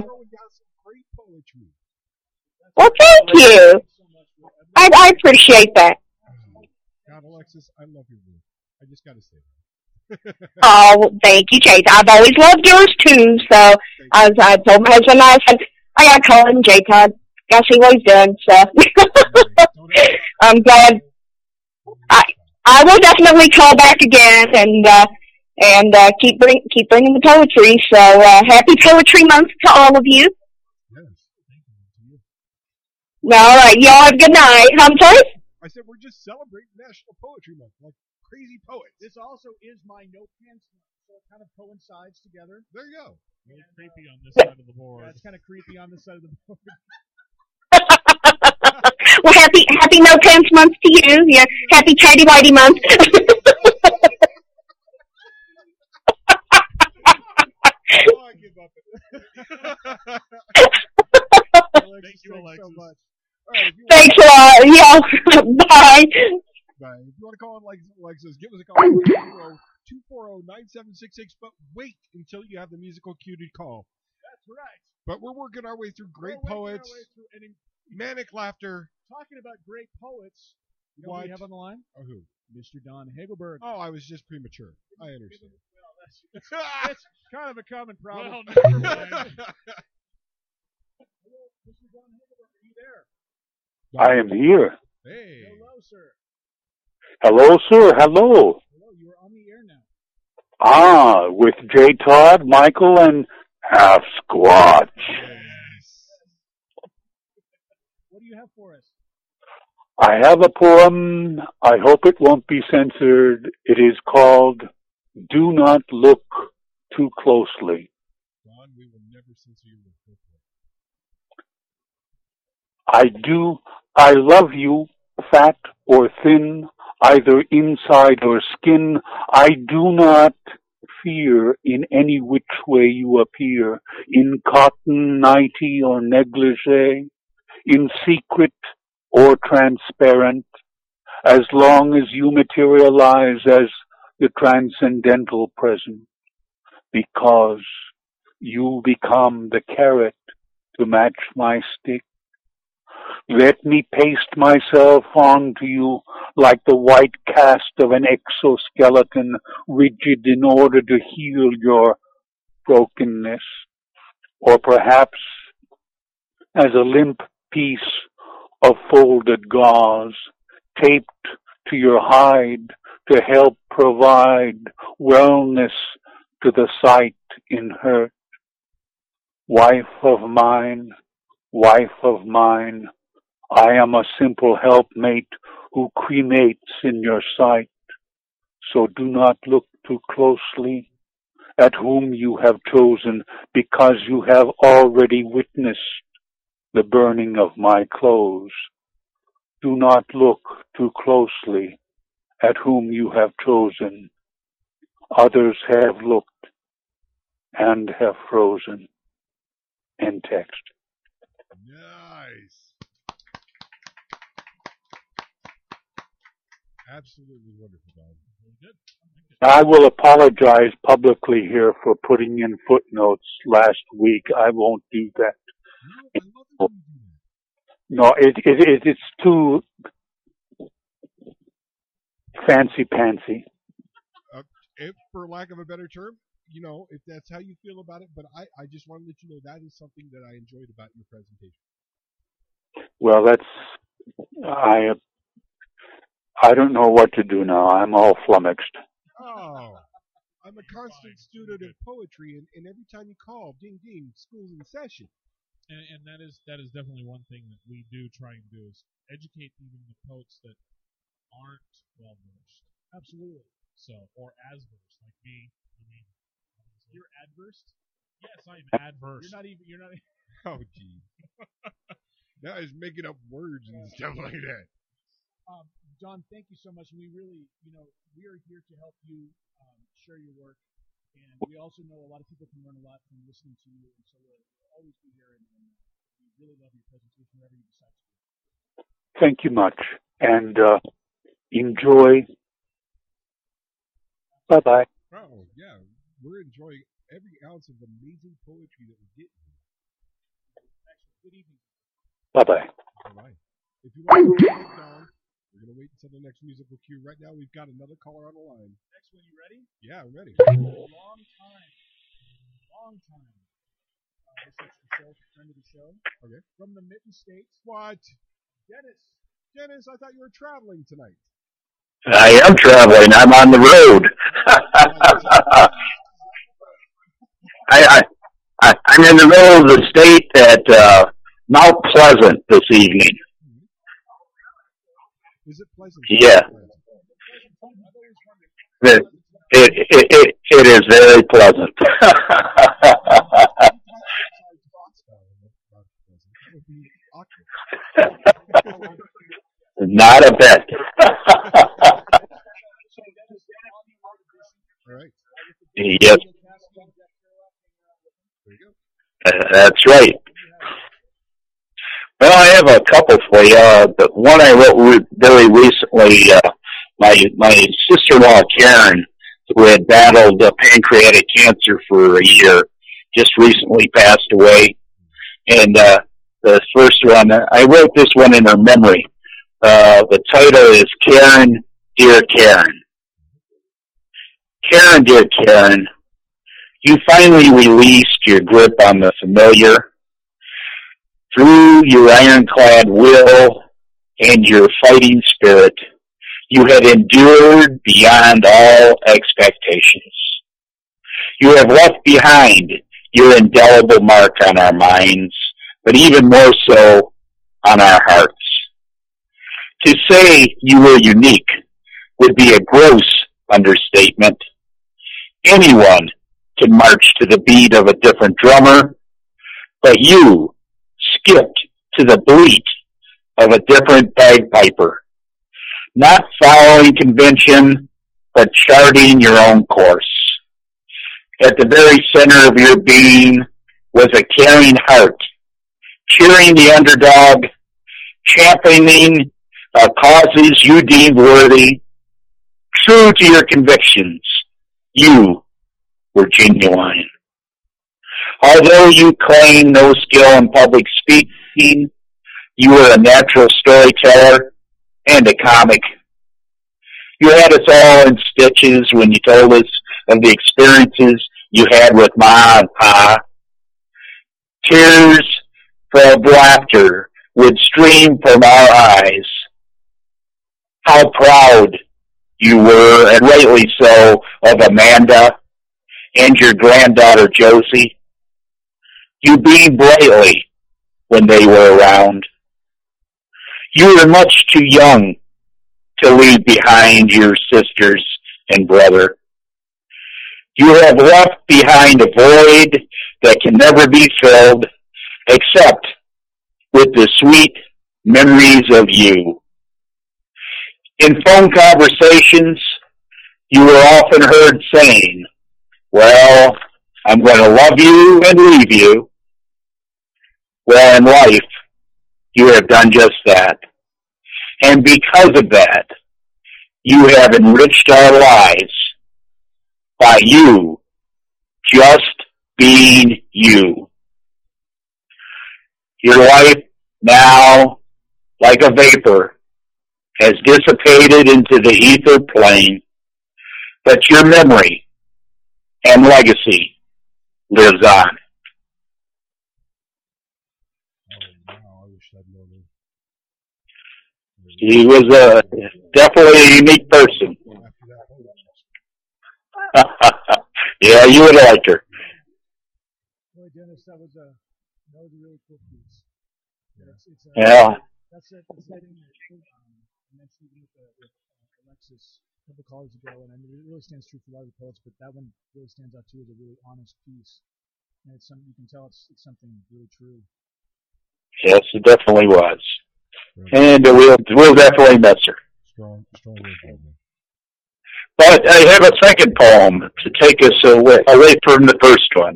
K: Well, thank you. I, I appreciate that.
B: God, Alexis, I love your work. I just got to say that.
K: Oh, thank you, Chase. I've always loved yours too. So I, I told my husband, I said, I got to call him J Todd. Got to see what he's doing. So I'm glad. I I will definitely call back again and uh, and uh, keep bring keep bringing the poetry. So uh, happy Poetry Month to all of you. All right, y'all have a good night. I'm sorry?
B: I said we're just celebrating National Poetry Month like crazy poets.
C: This also is my no pants month, so it kind of coincides together.
B: There you go.
D: A little creepy on this side of the board.
C: Yeah, it's kind of creepy on this side of the board.
K: Well, happy happy No Pants Month to you. Yeah, happy Tidy Whitey Month.
B: Oh, I give up.
C: Thank you, Alexis.
B: So much. All right,
K: Thanks a lot. Yeah. Bye.
B: Bye. If you want to call Alexis, give us a call. two four zero, nine seven six six, but wait until you have the musical cue to call.
C: That's right.
B: But we're working our way through great
C: we're
B: poets,
C: through an
B: manic laughter.
C: Talking about great poets, you know
B: what?
C: who we have on the line?
B: Oh, who?
C: Mister Don Hagelberg.
B: Oh, I was just premature. I understand.
C: Well, that's, that's kind of a common problem.
D: Well, never mind.
C: Hello, Mister Don Hagelberg, are you there?
L: I am here.
B: Hey.
C: Hello, sir.
L: Hello, sir. Hello.
C: Hello, you are on the air now.
L: Ah, with J Todd, Michael, and Half Squatch.
C: What do you have for us?
L: I have a poem. I hope it won't be censored. It is called Do Not Look Too Closely.
B: Don, we will never censor you.
L: I do, I love you, fat or thin, either inside or skin. I do not fear in any which way you appear, in cotton, nightie, or negligee, in secret or transparent, as long as you materialize as the transcendental present, because you become the carrot to match my stick. Let me paste myself onto you like the white cast of an exoskeleton, rigid in order to heal your brokenness, or perhaps as a limp piece of folded gauze taped to your hide to help provide wellness to the sight in hurt. Wife of mine, wife of mine, I am a simple helpmate who cremates in your sight. So do not look too closely at whom you have chosen, because you have already witnessed the burning of my clothes. Do not look too closely at whom you have chosen. Others have looked and have frozen. End text.
B: Nice. Absolutely wonderful, Bob. Good.
L: I will apologize publicly here for putting in footnotes last week. I won't do that. No, it, it, it it's too fancy pantsy.
B: Uh, if, for lack of a better term, you know, if that's how you feel about it, but I, I just want to let you know that is something that I enjoyed about your presentation.
L: Well, that's I. I don't know what to do now. I'm all flummoxed.
B: Oh, I'm a constant student of poetry, and, and every time you call, ding ding, school's in session.
D: And, and that is that is definitely one thing that we do try and do is educate even the poets that aren't well versed.
C: Absolutely.
D: So, or as versed, like me. I mean,
C: you're adversed.
D: Yes, I'm adverse.
C: You're not even. You're not.
B: Oh, geez. Now he's making up words and stuff like that.
C: Um, John, thank you so much. We really, you know, we are here to help you um, share your work, and we also know a lot of people can learn a lot from listening to you, and so we'll always be here, and, and we really love your presentation, whatever you decide to do.
L: Thank you much, and uh, enjoy. Bye-bye.
B: Oh, yeah. We're enjoying every ounce of amazing poetry that we're getting.
C: Good evening.
L: Bye-bye.
B: Bye-bye. If you want to go down, we're going to wait until the next musical cue. Right now, we've got another caller on the line.
C: Next one, you ready?
B: Yeah, I'm ready.
C: Long time. Long time. Uh, this is the show, friend of the show.
B: Okay.
C: From the Mitten States.
B: What?
C: Dennis.
B: Dennis, I thought you were traveling tonight.
J: I am traveling. I'm on the road. I, I, I, I'm in the middle of the state at uh, Mount Pleasant this evening.
B: Is it pleasant?
J: Yeah. It, it, it, it, it is very pleasant. Not a bit.
B: All right.
J: Yes. Uh, that's right. Well, I have a couple for you. Uh, the one I wrote re- very recently, uh, my my sister-in-law, Karen, who had battled uh, pancreatic cancer for a year, just recently passed away. And uh, the first one, I wrote this one in her memory. Uh, the title is Karen, Dear Karen. Karen, dear Karen, you finally released your grip on the familiar. Through your ironclad will and your fighting spirit, you had endured beyond all expectations. You have left behind your indelible mark on our minds, but even more so on our hearts. To say you were unique would be a gross understatement. Anyone can march to the beat of a different drummer, but you skipped to the bleat of a different bagpiper, not following convention, but charting your own course. At the very center of your being was a caring heart, cheering the underdog, championing uh, causes you deemed worthy. True to your convictions, you were genuine. Although you claimed no skill in public speaking, you were a natural storyteller and a comic. You had us all in stitches when you told us of the experiences you had with Ma and Pa. Tears of laughter would stream from our eyes. How proud you were, and rightly so, of Amanda and your granddaughter Josie. You beamed brightly when they were around. You were much too young to leave behind your sisters and brother. You have left behind a void that can never be filled except with the sweet memories of you. In phone conversations, you were often heard saying, well, I'm going to love you and leave you. Well, in life, you have done just that. And because of that, you have enriched our lives by you just being you. Your life now, like a vapor, has dissipated into the ether plane, but your memory and legacy lives on. He was a, definitely a unique person. Yeah, you would have liked her.
C: Boy, Dennis, that was a that was a really cool piece. It's, it's a,
J: Yeah.
C: That's it. That's the thing that um, I mentioned with, uh, with uh, Alexis a couple calls ago, and I mean, it really stands true for a lot of the poets, but that one really stands out too as a really honest piece. And it's something you can tell it's, it's something really true.
J: Yes, it definitely was. And uh, we'll we'll definitely miss her.
B: Strong, strong word,
J: But I have a second poem to take us away, away from the first one.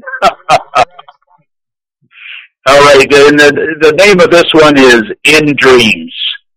J: All right, and the, the name of this one is In Dreams.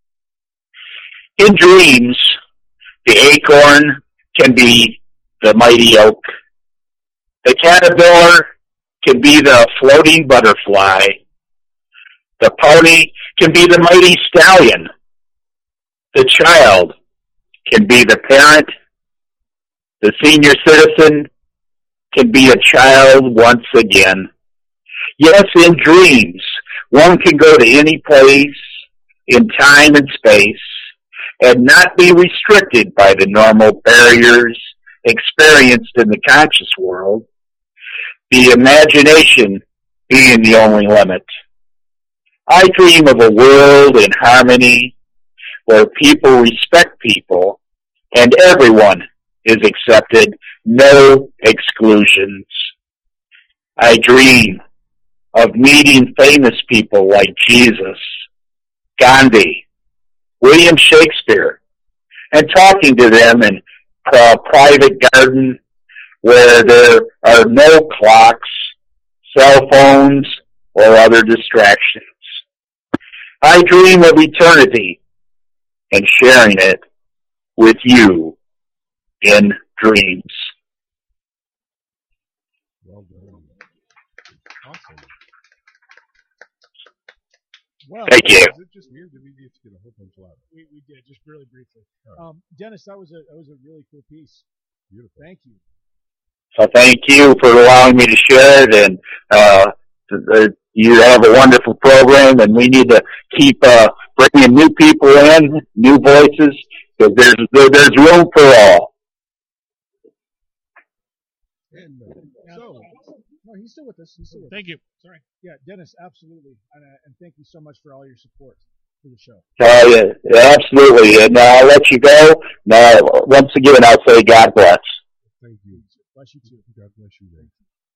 J: In dreams, the acorn can be the mighty oak. The caterpillar can be the floating butterfly. The pony can be the mighty stallion. The child can be the parent. The senior citizen can be a child once again. Yes, in dreams, one can go to any place in time and space and not be restricted by the normal barriers experienced in the conscious world, the imagination being the only limit. I dream of a world in harmony where people respect people and everyone is accepted, no exclusions. I dream of meeting famous people like Jesus, Gandhi, William Shakespeare, and talking to them in a private garden where there are no clocks, cell phones, or other distractions. I dream of eternity and sharing it with you in dreams.
B: Well done. Awesome.
C: Well,
J: Thank you.
B: Is it just me, or did we get to get a whole bunch louder?
C: We, we did, just really briefly.
B: Right.
C: Um, Dennis, that was a that was a really cool piece.
B: Beautiful.
C: Thank you.
J: So thank you for allowing me to share it, and uh, uh, you have a wonderful program, and we need to keep uh, bringing new people in, new voices, because there's there, there's room for all.
B: And uh,
C: Yeah.
B: so,
C: No, he's still with us. He's still with us.
D: Thank you.
C: Sorry. Yeah, Dennis, absolutely. And, uh, and thank you so much for all your support for the show.
J: Uh, yeah, yeah, absolutely. And uh, I'll let you go. Uh, once again, I'll say God bless.
B: thank you.
C: Bless you too.
B: God bless you, Dave.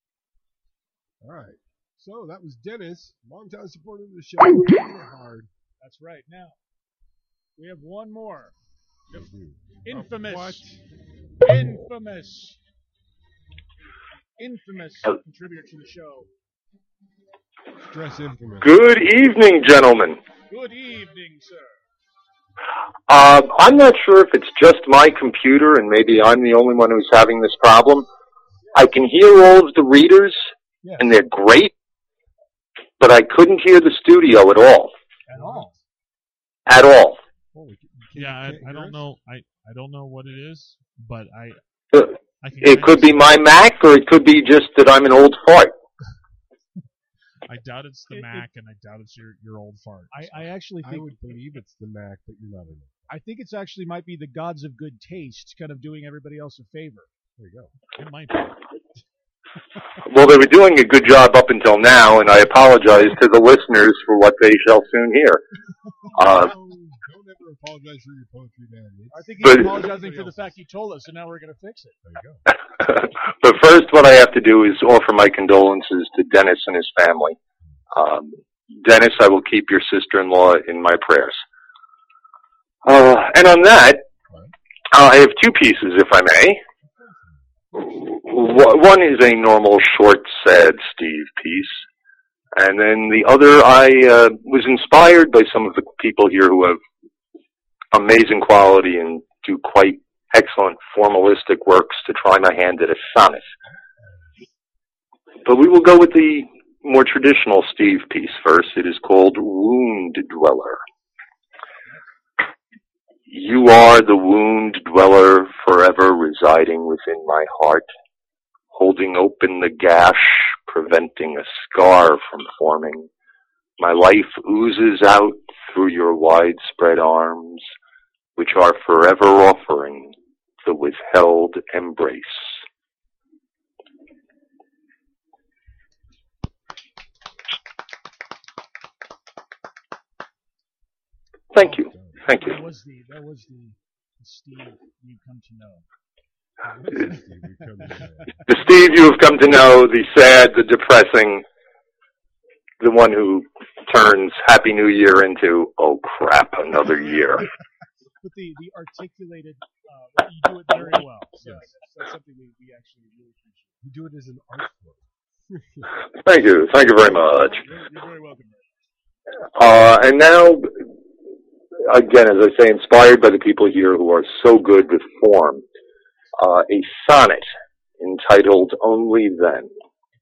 B: All right. So that was Dennis, longtime supporter of the show, making it hard.
C: That's right. Now, we have one more. The infamous.
B: What?
C: Infamous. Infamous contributor to the show.
B: Stress infamous.
M: Good evening, gentlemen.
C: Good evening, sir.
M: Uh, I'm not sure if it's just my computer and maybe I'm the only one who's having this problem. I can hear all of the readers, yeah. and they're great, but I couldn't hear the studio at all.
C: At all?
M: At all.
D: Yeah, I, I don't know. I, I don't know what it is, but I.
M: Uh,
D: I can
M: it could be my Mac, or it could be just that I'm an old fart.
D: I doubt it's the Mac, and I doubt it's your, your old fart.
C: I, I actually think
B: I would believe it's the Mac, but you're not in it.
C: I think it's actually might be the gods of good taste, kind of doing everybody else a favor.
B: There you go.
D: It might be.
M: Well, they were doing a good job up until now, and I apologize to the listeners for what they shall soon hear. Uh,
B: don't ever apologize for your poetry, man. It's
C: I think he's
M: but,
C: apologizing for the fact he told us, and now we're going to fix it. There
B: you go.
M: But first, what I have to do is offer my condolences to Dennis and his family. Um, Dennis, I will keep your sister-in-law in my prayers. Uh, and on that, uh, I have two pieces, if I may. One is a normal, short, sad Steve piece. And then the other, I uh, was inspired by some of the people here who have amazing quality and do quite excellent formalistic works to try my hand at a sonnet. But we will go with the more traditional Steve piece first. It is called Wound Dweller. You are the wound dweller, forever residing within my heart, holding open the gash, preventing a scar from forming. My life oozes out through your widespread arms, which are forever offering the withheld embrace. Thank you. Thank you.
C: That was the, that was the, the Steve you've come to know.
M: The Steve you have come to know, the sad, the depressing, the one who turns Happy New Year into, oh crap, another year.
C: But the, the articulated, uh, you do it very well. So that's, that's something we, we actually really appreciate.
B: You do it as an art form.
M: Thank you. Thank you very much.
C: You're, you're very welcome.
M: Uh, and now, again, as I say, inspired by the people here who are so good with form, uh, a sonnet entitled Only Then.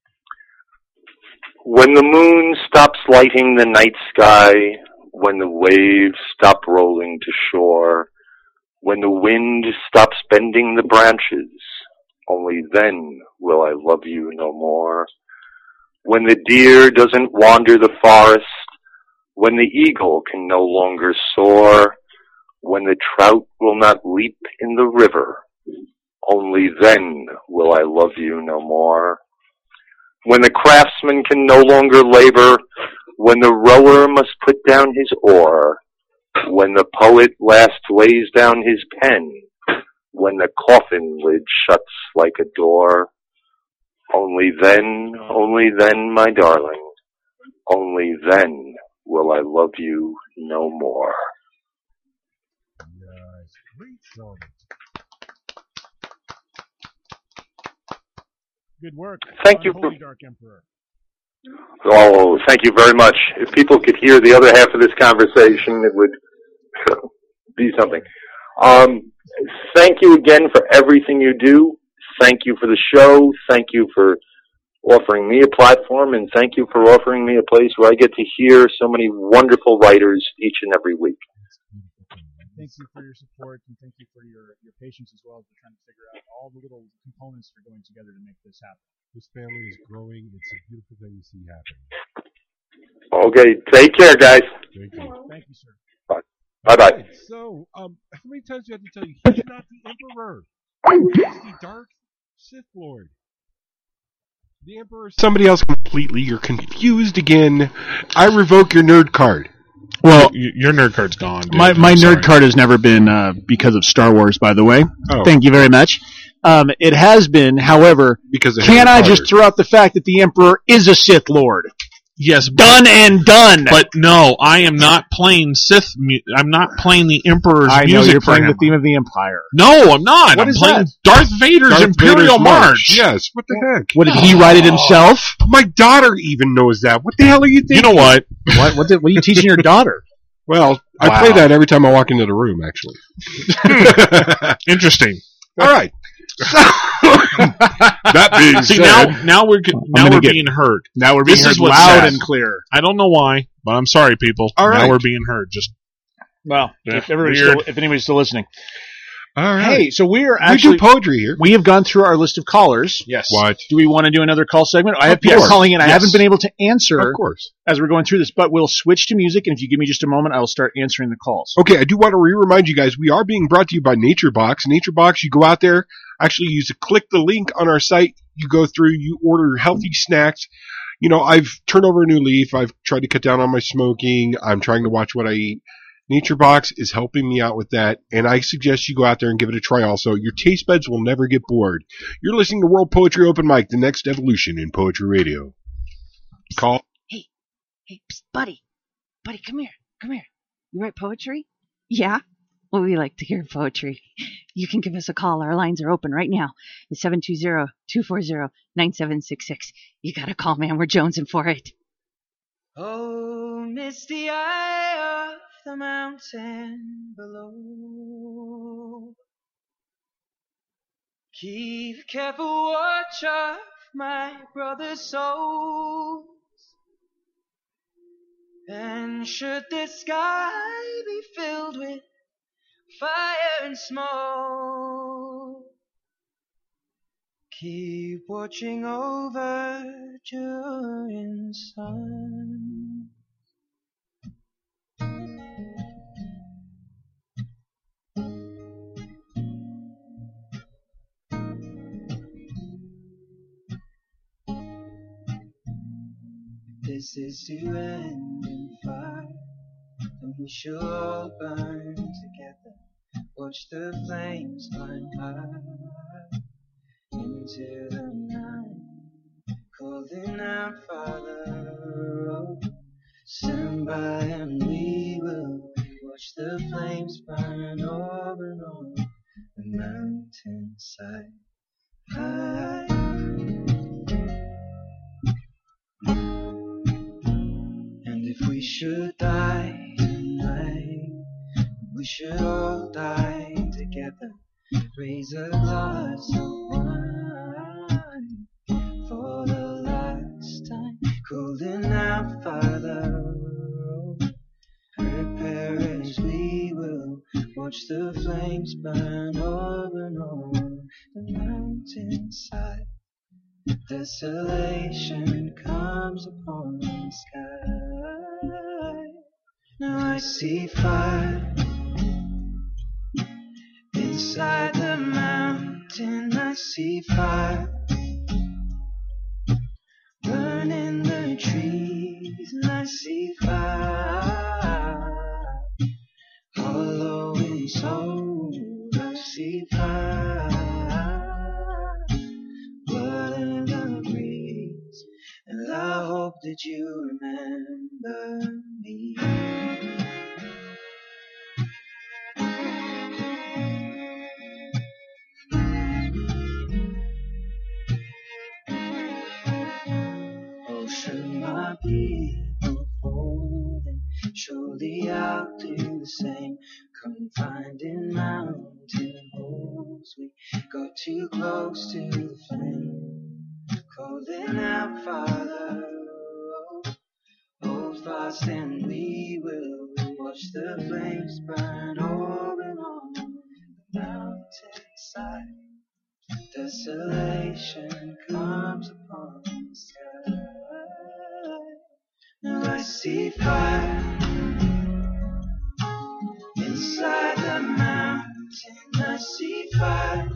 M: When the moon stops lighting the night sky, when the waves stop rolling to shore, when the wind stops bending the branches, only then will I love you no more. When the deer doesn't wander the forest, when the eagle can no longer soar, when the trout will not leap in the river, only then will I love you no more. When the craftsman can no longer labor, when the rower must put down his oar, when the poet last lays down his pen, when the coffin lid shuts like a door, only then, only then, my darling, only then will I love you no more.
B: Nice. Great song.
C: Good work.
M: Thank you.
C: Holy Dark Emperor.
M: Oh, thank you very much. If people could hear the other half of this conversation, it would be something. Um, thank you again for everything you do. Thank you for the show. Thank you for offering me a platform, and thank you for offering me a place where I get to hear so many wonderful writers each and every week.
C: Thank you for your support, and thank you for your, your patience as well as we're trying to figure out all the little components that are going together to make this happen.
B: This family is growing. It's a beautiful thing to see happen.
M: Okay, take care, guys.
B: Thank you.
C: Thank you, sir.
M: Bye. Bye-bye.
B: Right, so, um, how many times do I have to tell you, he's not the Emperor. He's the Dark Sith Lord. The Emperor is somebody else completely. You're confused again. I revoke your nerd card.
D: Well, y- your nerd card's gone. Dude.
N: My my
D: I'm
N: nerd
D: sorry.
N: card has never been uh, because of Star Wars, by the way.
B: Oh.
N: Thank you very much. Um, it has been, however,
B: because
N: can I just throw out the fact that the Emperor is a Sith Lord?
D: Yes,
O: done
D: but,
O: and done.
D: But no, I am not playing Sith. Mu- I'm not playing the Emperor's
O: I know
D: music
O: you're
D: for
O: playing
D: him.
O: the theme of the Empire.
D: No, I'm not.
O: What
D: I'm
O: is
D: playing
O: that?
D: Darth Vader's
B: Darth
D: Imperial
B: Vader's
D: March.
B: Yes, what the heck?
O: What, did he write it himself?
B: My daughter even knows that. What the hell are you thinking?
D: You know what?
O: What? What, did, what are you teaching your daughter?
B: Well, I
O: Wow.
B: play that every time I walk into the room, actually.
D: Interesting.
B: All right. So, that being
D: See,
B: said,
D: now, now we're g- now
O: gonna
D: we're
O: get-
D: being heard.
O: Now we're being
D: This
O: heard
D: is what's
O: loud
D: sad.
O: and clear.
D: I don't know why, but I'm sorry, people.
B: All
D: now
B: right.
D: we're being heard. Just
O: Well,
D: Yeah,
O: if everybody's
D: weird.
O: still, if anybody's still listening.
B: all right.
O: Hey, so we are
B: we
O: actually
B: do poetry here.
O: we have gone through our list of callers.
D: yes.
B: What?
O: Do we want to do another call segment? I have
B: Of
O: people
B: course.
O: calling in. I
D: Yes.
O: haven't been able to answer
B: Of course.
O: as we're going through this, but we'll switch to music, and if you give me just a moment, I will start answering the calls.
B: Okay, I do want to re-remind you guys, we are being brought to you by NatureBox. NatureBox, you go out there, actually you just click the link on our site, you go through, you order healthy snacks. You know, I've turned over a new leaf, I've tried to cut down on my smoking, I'm trying to watch what I eat. NatureBox is helping me out with that, and I suggest you go out there and give it a try also. Your taste buds will never get bored. You're listening to World Poetry Open Mic, the next evolution in poetry radio. Call.
E: Hey, psst, buddy. Buddy, come here. Come here. You write poetry? Yeah. Well, we like to hear poetry. You can give us a call. Our lines are open right now. It's seven two zero, two four zero, nine seven six six. You got to call, man. We're jonesing for it.
G: Oh, misty eye of the mountain below, keep careful watch of my brother's souls. And should the sky be filled with fire and smoke, keep watching over during sun. This is to end in fire, and we shall all burn together. Watch the flames climb high into the night, calling out, Father, oh, stand by and we will watch the flames burn over and on the mountainside. High. And if we should die tonight, we should all die together. Raise a glass of wine for the last time, calling out, Father, oh, prepare as we will watch the flames burn over and on the mountainside. Desolation comes upon the sky. Now I see fire inside the mountain. I see fire burning the trees, and I see fire hollow in soul. I see fire, blood in the breeze, and I hope that you remember me. Oh, should my people folding, surely I'll do the same. Confined in mountain holes, we got too close to the flame. Calling out, Father, oh, hold fast and we will watch the flames burn over and on the mountainside. Desolation comes upon the sky. Now I see fire inside the mountain. I see fire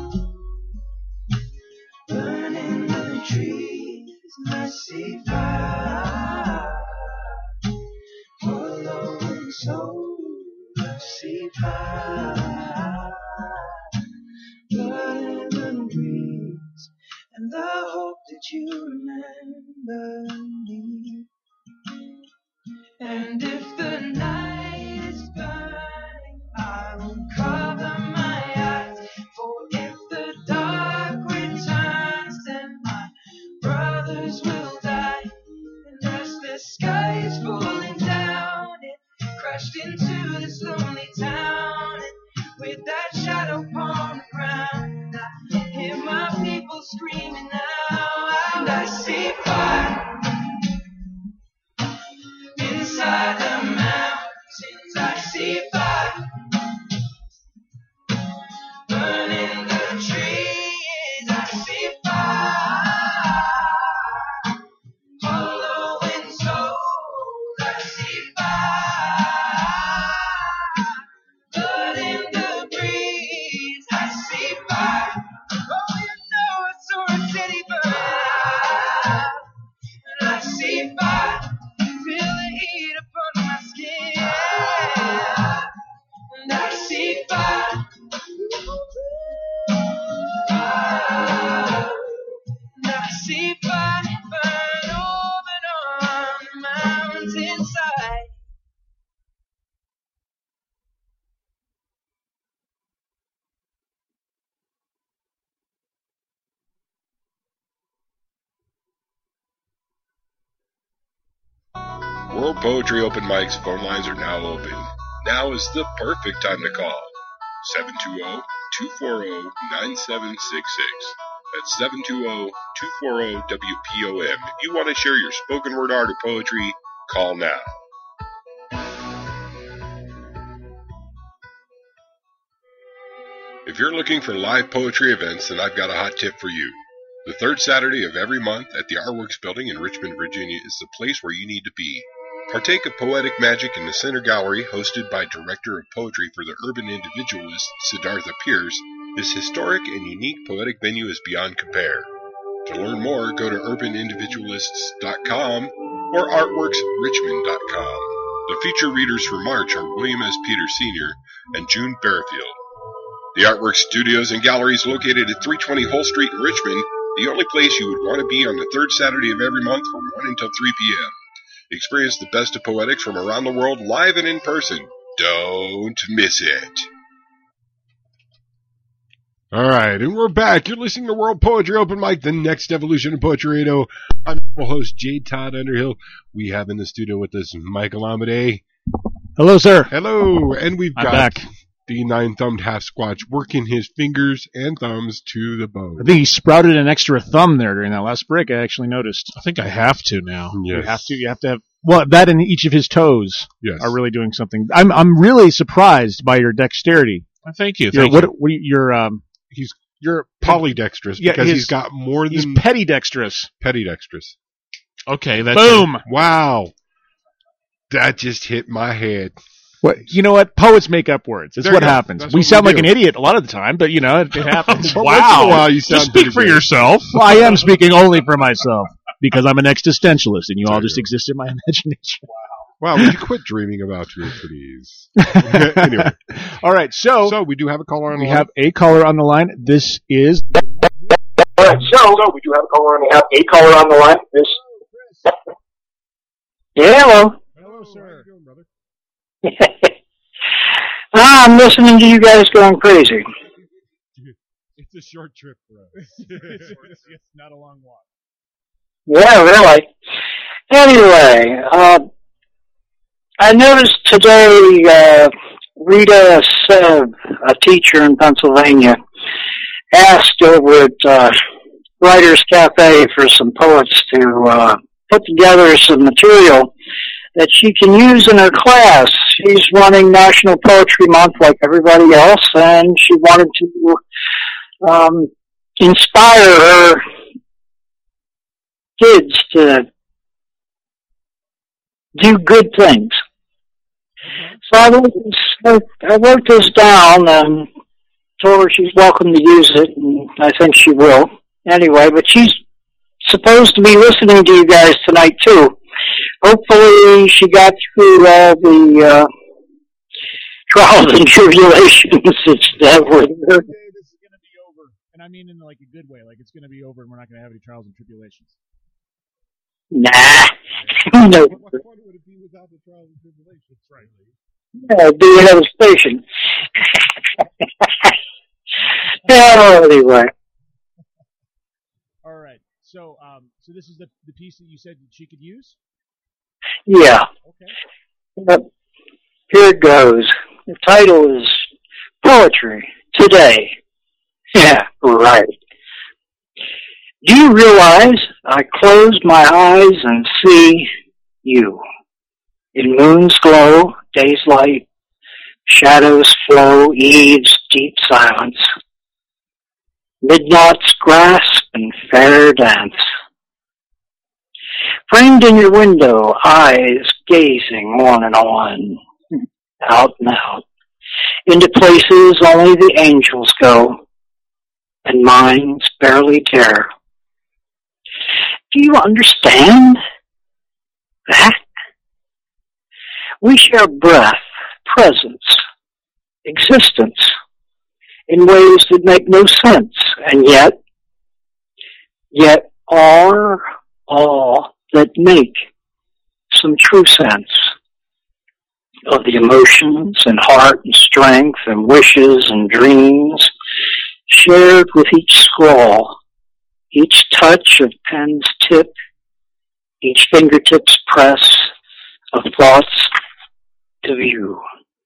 G: burning the trees. I see fire hollow in soul. I see fire blood in the breeze, and I hope that you remember me. if the night is burning, I will cover my eyes. For if the dark returns, then my brothers will die. And as the sky is falling down, it crashed into this lonely town. And with that shadow upon the ground, I hear my people screaming now. And I see fire inside the mountains. I see fire burning the trees. I see fire following souls. I see fire blood in the breeze. I see fire. Oh, you know I saw a city burn. And I see fire. Feel the heat upon my skin. And I see fire. Fire. And I see fire burn over on the mountainside.
B: World Poetry Open Mics phone lines are now open. Now is the perfect time to call. seven two zero, two four zero, nine seven six six. That's seven two zero, two four zero, W P O M. If you want to share your spoken word art or poetry, call now. If you're looking for live poetry events, then I've got a hot tip for you. The third Saturday of every month at the Artworks Building in Richmond, Virginia is the place where you need to be. Partake of Poetic Magic in the Center Gallery, hosted by Director of Poetry for the Urban Individualist, Siddhartha Pierce. This historic and unique poetic venue is beyond compare. To learn more, go to urban individualists dot com or artworks richmond dot com. The feature readers for March are William S. Peters Senior and June Bearfield. The Artworks Studios and Galleries located at three twenty Hull Street in Richmond, the only place you would want to be on the third Saturday of every month from one until three p.m. Experience the best of poetics from around the world live and in person. Don't miss it. All right, and we're back. You're listening to World Poetry Open Mic, the next evolution of Poetry Radio. I'm your host, J. Todd Underhill. We have in the studio with us Michael Amade.
O: Hello, sir.
B: Hello, and we've
O: I'm
B: got
O: back.
B: the nine-thumbed half-squatch working his fingers and thumbs to the bone.
O: I think he sprouted an extra thumb there during that last break. I actually noticed.
D: I think I have to now.
B: Yes.
O: You have to. You have to have. Well, that and each of his toes
B: Yes.
O: are really doing something. I'm I'm really surprised by your dexterity.
D: Uh, Thank you.
O: Your,
D: Thank
O: what,
D: you.
O: what your um
B: He's
O: your
B: polydextrous
O: Yeah,
B: because
O: his-
B: he's got more
O: he's
B: than
O: pedidextrous.
B: pedidextrous.
D: Okay, that's
O: Boom.
B: Wow. That just hit my head.
O: What you know? What poets make up words. It's
B: There
O: what
B: you go.
O: happens.
B: That's
O: We
B: what
O: sound
B: we
O: like
B: do.
O: an idiot a lot of the time, but you know it, it happens.
B: But once in a while you sound
D: Just speak
B: pretty
D: for
B: good.
D: yourself.
O: Well, I am speaking only for myself because I'm an existentialist, and you all just exist in my imagination.
B: Wow, would you quit dreaming about me, please? Anyway,
O: All right, so,
B: so we do have a caller on the
O: we
B: line.
O: have a caller on the line. This is
J: All right, so, so we do have a caller on the have a caller on the line. This. Yeah, hello.
C: Hello, sir. How you doing, brother?
J: I'm listening to you guys going crazy.
C: It's a short trip for us. it's, it's not a long walk.
J: Yeah, really. Anyway, uh, I noticed today uh, Rita Seb, a teacher in Pennsylvania, asked over at uh, Writers Cafe for some poets to uh, put together some material that she can use in her class. She's running National Poetry Month like everybody else, and she wanted to um, inspire her kids to do good things. So I wrote this, I wrote this down and told her she's welcome to use it, and I think she will. Anyway, but she's supposed to be listening to you guys tonight too. Hopefully she got through all the uh, trials and tribulations that were there.
C: This is going to be over. And I mean in like a good way. Like it's going to be over and we're not going to have any trials and tribulations.
J: Nah.
L: No.
D: What fun would it be without the trials and tribulations, right?
L: Yeah, do another station. Yeah, anyway.
C: All right. So, um, so this is the the piece that you said that she could use.
L: Yeah.
C: Okay.
L: But here it goes. The title is Poetry Today. Yeah, right. Do you realize I close my eyes and see you? In moon's glow, day's light, shadows flow, eve's deep silence. Midnight's grasp and fair dance. Framed in your window, eyes gazing on and on, out and out, into places only the angels go, and minds barely dare. Do you understand that? We share breath, presence, existence in ways that make no sense, and yet, yet are all that make some true sense of the emotions and heart and strength and wishes and dreams shared with each scrawl, each touch of pen's tip, each fingertip's press of thoughts to view,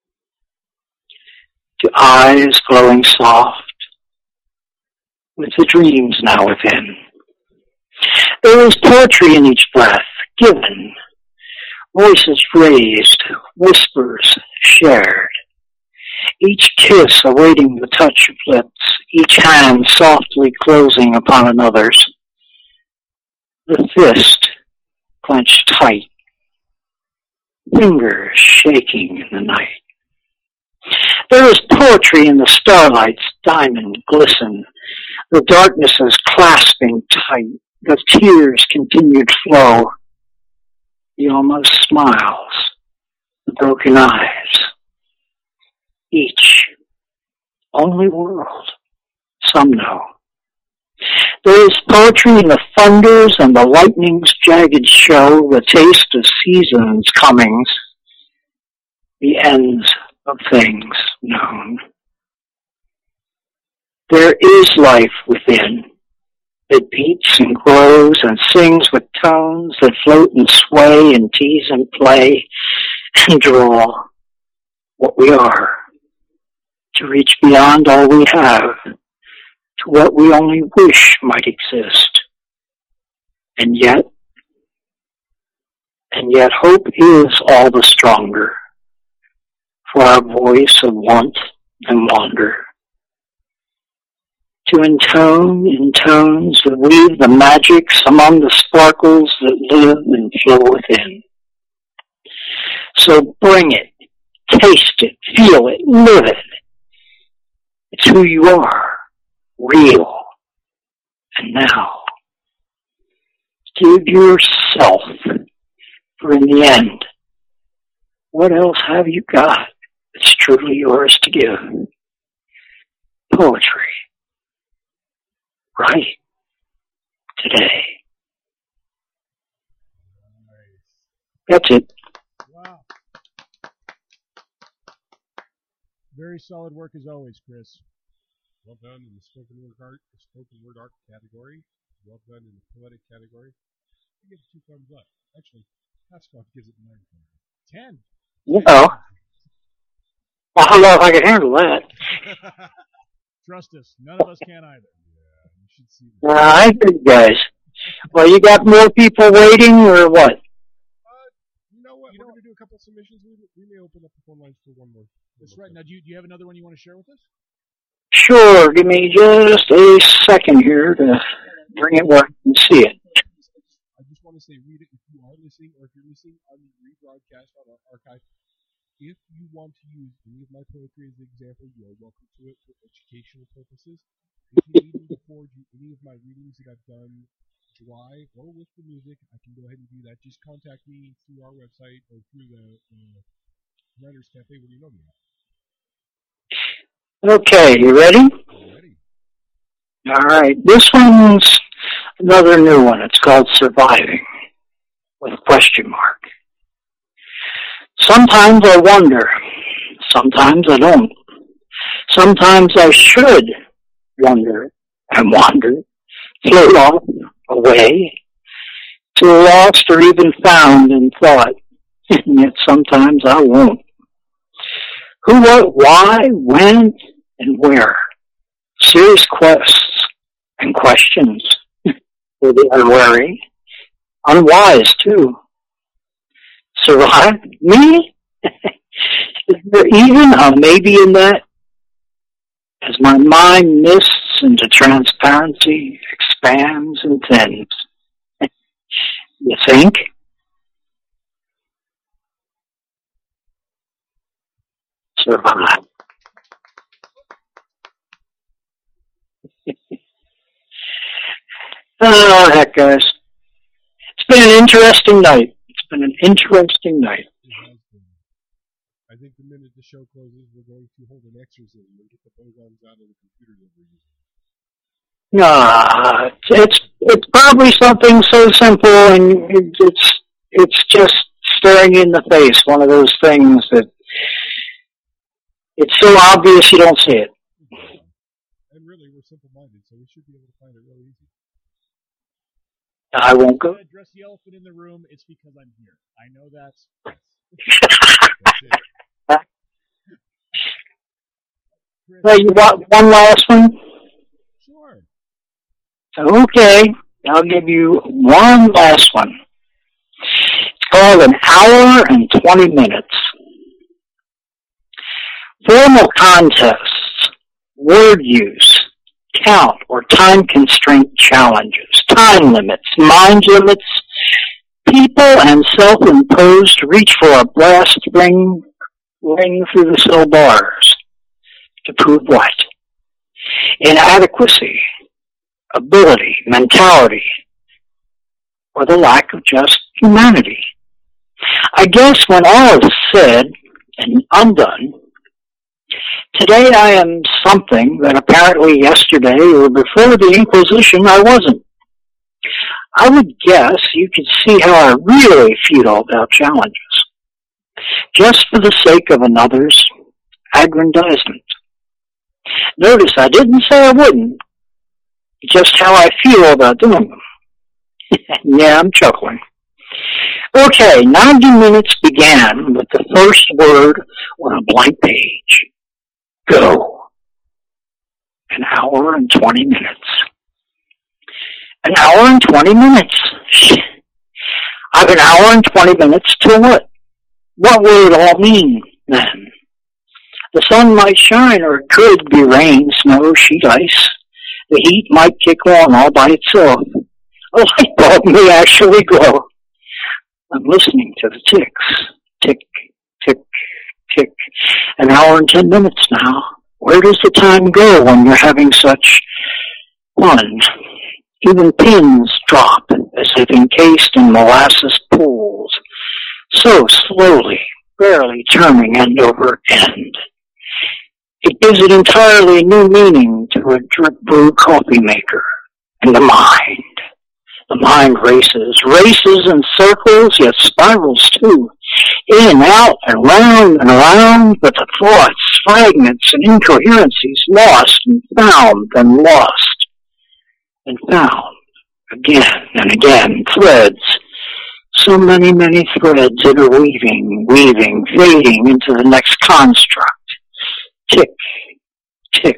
L: to eyes glowing soft with the dreams now within. There is poetry in each breath given, voices raised, whispers shared, each kiss awaiting the touch of lips, each hand softly closing upon another's, the fist clenched tight, fingers shaking in the night. There is poetry in the starlight's diamond glisten, the darknesses clasping tight, the tears' continued flow, the almost smiles, the broken eyes. Each, only world, some know. There is poetry in the thunders and the lightning's jagged show, the taste of seasons' comings, the ends of things known. There is life within. It beats and grows and sings with tones that float and sway and tease and play and draw what we are, to reach beyond all we have, to what we only wish might exist. And yet, and yet hope is all the stronger for our voice of want and wander. To intone in tones that weave the magics among the sparkles that live and flow within. So bring it, taste it, feel it, live it. It's who you are, real, and now. Give yourself, for in the end, what else have you got that's truly yours to give? Poetry. Right. Today. That's it.
C: Wow. Very solid work as always, Chris.
B: Well done in the spoken word art, the spoken word art category. Well done in the poetic category. I give it two thumbs up. Actually, Pascal gives it nine thumbs up.
C: Ten.
L: Well, I don't know if I can handle that.
C: Trust us, none of us can either.
B: Yeah, you should see that.
L: Uh, I hear you guys. Well, you got more people waiting, or what?
B: Uh, you know what? We're going to do a couple submissions. We, we may open up the phone lines for one more.
C: That's right. Now, do you, do you have another one you want to share with us?
L: Sure. Give me just a second here to bring it where I can see it.
B: I just want to say, read it if you are listening, or if you're listening on the rebroadcast on our archive. If you want to use any of my poetry as an example, you are welcome to it for educational purposes. If you need me to forward you any of my readings that I've done live or with the music, I can go ahead and do that. Just contact me through our website or through the uh, Writers Cafe where you know me at.
L: Okay, you ready?
B: I'm ready.
L: All right. This one's another new one. It's called Surviving.
P: with a question mark. Sometimes I wonder. Sometimes I don't. Sometimes I should wonder and wander, float off, away, to lost or even found in thought, and yet sometimes I won't. Who, what, why, when, and where? Serious quests and questions for the unwary, unwise too. Survive? Me? Is there even a maybe in that? As my mind mists into transparency, expands and thins. You think? Survive. Oh, heck, guys. It's been an interesting night. It's been an interesting night.
B: I think the minute the show closes, we're going to hold an exorcism and get the bogons out of the computer that we're using.
P: Nah, it's it's probably something so simple, and it's it's just staring in the face. One of those things that it's so obvious you don't see it.
B: And really, we're simple-minded, so we should be able to find it real easy.
P: I won't go.
C: I address the elephant in the room. It's because I'm here. I know that's.
B: That's it.
P: Well, you want one last one?
C: Sure.
P: Okay, I'll give you one last one. It's called An Hour and twenty Minutes. Formal contests, word use, count or time constraint challenges, time limits, mind limits, people and self-imposed reach for a brass ring, ring through the cell bars. To prove what? Inadequacy, ability, mentality, or the lack of just humanity. I guess when all is said and undone, today I am something that apparently yesterday or before the Inquisition I wasn't. I would guess you could see how I really feel about challenges, just for the sake of another's aggrandizement. Notice I didn't say I wouldn't, just how I feel about doing them. Yeah, I'm chuckling. Okay, ninety minutes began with the first word on a blank page. Go. An hour and twenty minutes. An hour and twenty minutes. I've an hour and twenty minutes to what? What will it all mean, then? The sun might shine, or it could be rain, snow, sheet ice. The heat might kick on all by itself. A light bulb may actually glow. I'm listening to the ticks. Tick, tick, tick. An hour and ten minutes now. Where does the time go when you're having such fun? Even pins drop as if encased in molasses pools. So slowly, barely turning end over end. It gives an entirely new meaning to a drip brew coffee maker and the mind. The mind races, races in circles, yet spirals too. In, out, and round and around, but the thoughts, fragments, and incoherencies lost and found and lost and found again and again. Threads, so many, many threads interweaving, weaving, fading into the next construct. Tick, tick.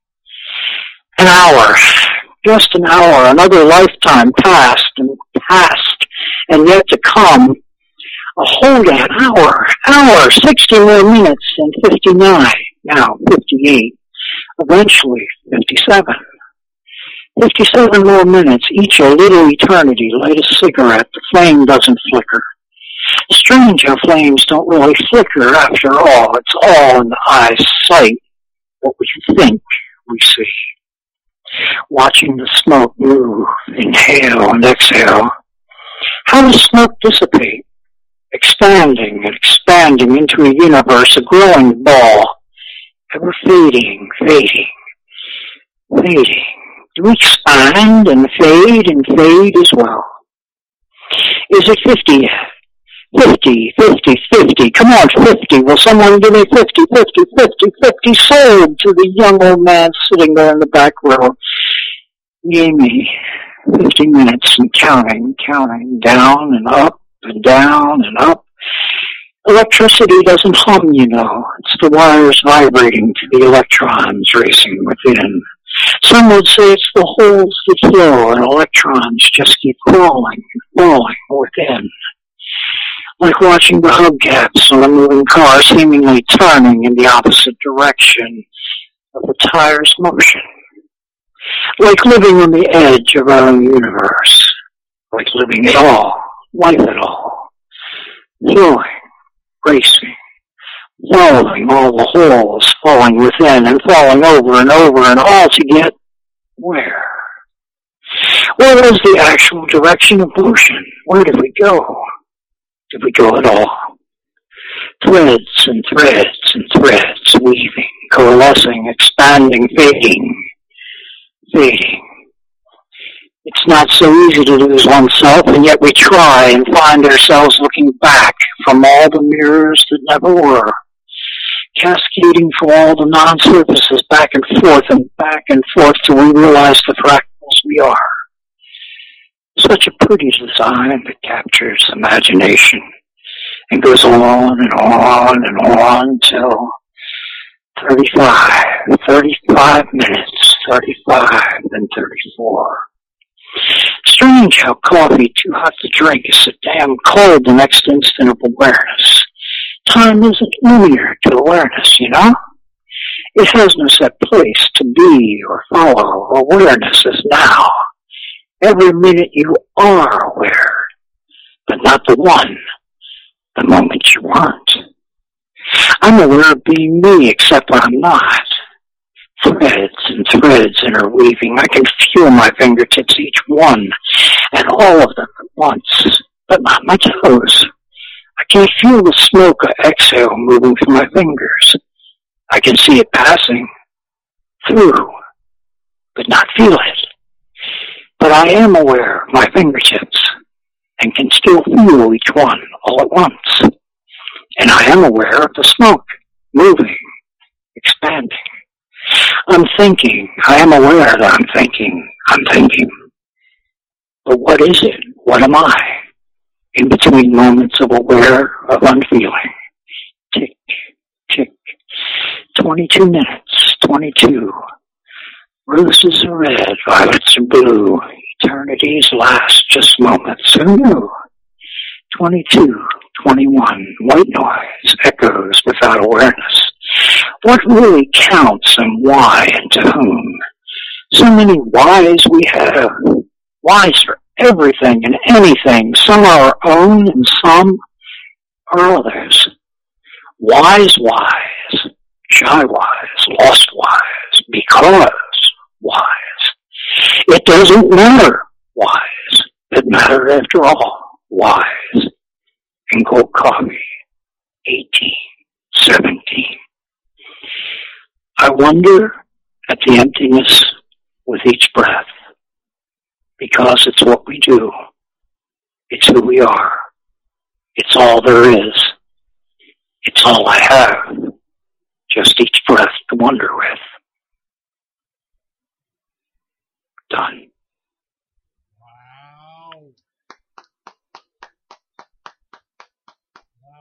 P: An hour, just an hour, another lifetime passed and passed and yet to come. A whole damn hour, hour, sixty more minutes and fifty-nine, now fifty-eight, eventually fifty-seven. fifty-seven more minutes, each a little eternity. Light a cigarette, the flame doesn't flicker. Strange how flames don't really flicker after all. It's all in the eye's sight. What would you think we see? Watching the smoke move, inhale and exhale. How does smoke dissipate? Expanding and expanding into a universe, a growing ball, ever fading, fading, fading. Do we expand and fade and fade as well? Is it fifty? Fifty, fifty, fifty. Come on, fifty. Will someone give me fifty, fifty, fifty, fifty? Sold to the young old man sitting there in the back row. Yay me. Fifty minutes and counting, counting, down and up and down and up. Electricity doesn't hum, you know. It's the wires vibrating to the electrons racing within. Some would say it's the holes that flow and electrons just keep falling and falling within. Like watching the hubcaps on a moving car seemingly turning in the opposite direction of the tire's motion. Like living on the edge of our own universe. Like living at all, life at all. Flowing, racing, following all the holes, falling within and falling over and over and all to get where? Where was the actual direction of motion? Where did we go? Did we go at all? Threads and threads and threads, weaving, coalescing, expanding, fading, fading. It's not so easy to lose oneself, and yet we try and find ourselves looking back from all the mirrors that never were, cascading from all the non-surfaces back and forth and back and forth till we realize the fractals we are. Such a pretty design that captures imagination and goes on and on and on till thirty-five, thirty-five minutes, thirty-five, then thirty-four. Strange how coffee too hot to drink is so damn cold the next instant of awareness. Time isn't linear to awareness, you know? It has no set place to be or follow. Awareness is now. Every minute you are aware, but not the one, the moment you weren't. I'm aware of being me, except when I'm not. Threads and threads interweaving. I can feel my fingertips, each one, and all of them at once, but not my toes. I can feel the smoke I exhale moving through my fingers. I can see it passing through, but not feel it. But I am aware of my fingertips and can still feel each one all at once. And I am aware of the smoke moving, expanding. I'm thinking. I am aware that I'm thinking. I'm thinking. But what is it? What am I? In between moments of aware, of unfeeling. Tick, tick. Twenty-two minutes. Twenty-two. Roses are red, violets are blue. Eternities last just moments. Who knew? Twenty-two, twenty-one. White noise echoes without awareness. What really counts and why and to whom? So many whys we have. Whys for everything and anything. Some are our own and some are others. Wise whys. Shy whys. Lost whys. Because whys. It doesn't matter whys. It matters after all. Whys. And cold coffee. Eighteen. Seventeen. I wonder at the emptiness with each breath, because it's what we do. It's who we are. It's all there is. It's all I have. Just each breath to wonder with. Done.
C: Wow. Wow.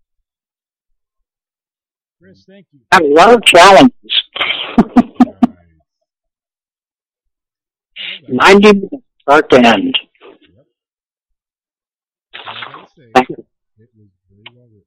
C: Chris, thank you.
P: I love challenges. Ninety minutes start to end. Thank you.
B: It was very well written.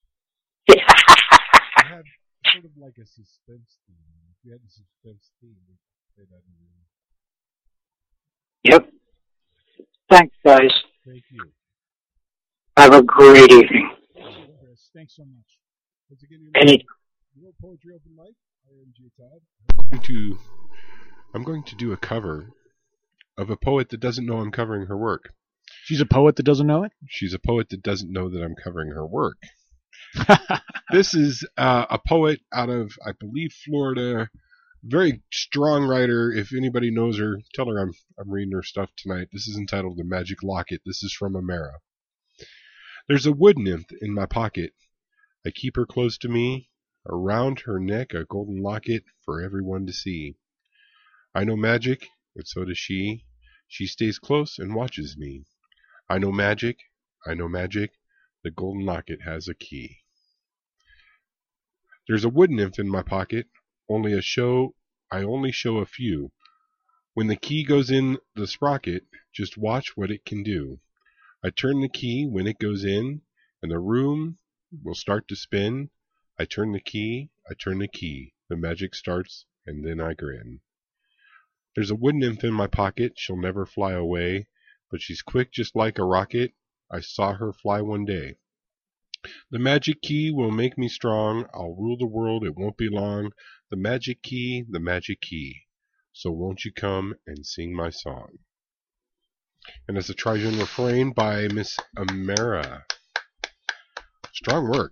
B: I had sort of like a suspense theme. If you had a suspense theme, we could say that in the
P: Yep. Thanks, guys.
B: Thank you.
P: Have a great evening.
C: Chris, thanks so much.
B: Once again, you're
P: Any.
B: World Poetry Open Mic. I am J Todd. I'm going to, I'm going to do a cover of a poet that doesn't know I'm covering her work.
O: She's a poet that doesn't know it?
B: She's a poet that doesn't know that I'm covering her work. This is uh, a poet out of, I believe, Florida. Very strong writer. If anybody knows her, tell her I'm I'm reading her stuff tonight. This is entitled The Magic Locket. This is from Amara. There's a wood nymph in my pocket. I keep her close to me. Around her neck a golden locket for everyone to see. I know magic, and so does she. She stays close and watches me. I know magic, I know magic. The golden locket has a key. There's a wood nymph in my pocket. Only a show, I only show a few. When the key goes in the sprocket, just watch what it can do. I turn the key when it goes in, and the room will start to spin. I turn the key, I turn the key. The magic starts, and then I grin. There's a wood nymph in my pocket. She'll never fly away, but she's quick just like a rocket. I saw her fly one day. The magic key will make me strong. I'll rule the world, it won't be long. The magic key, the magic key. So won't you come and sing my song? And it's a Trajan refrain by Miss Amara. Strong work.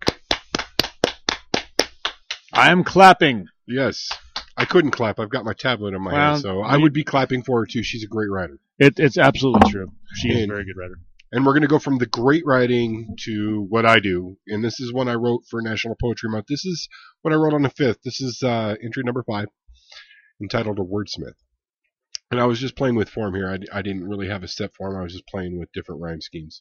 O: I am clapping.
B: Yes. I couldn't clap. I've got my tablet in my
O: Well,
B: hand, so I would be clapping for her too. She's a great writer.
O: It, it's absolutely true. She is a
B: And-
O: very good writer.
B: And we're going to go from the great writing to what I do. And this is one I wrote for National Poetry Month. This is what I wrote on the fifth. This is uh, entry number five, entitled A Wordsmith. And I was just playing with form here. I, I didn't really have a set form. I was just playing with different rhyme schemes.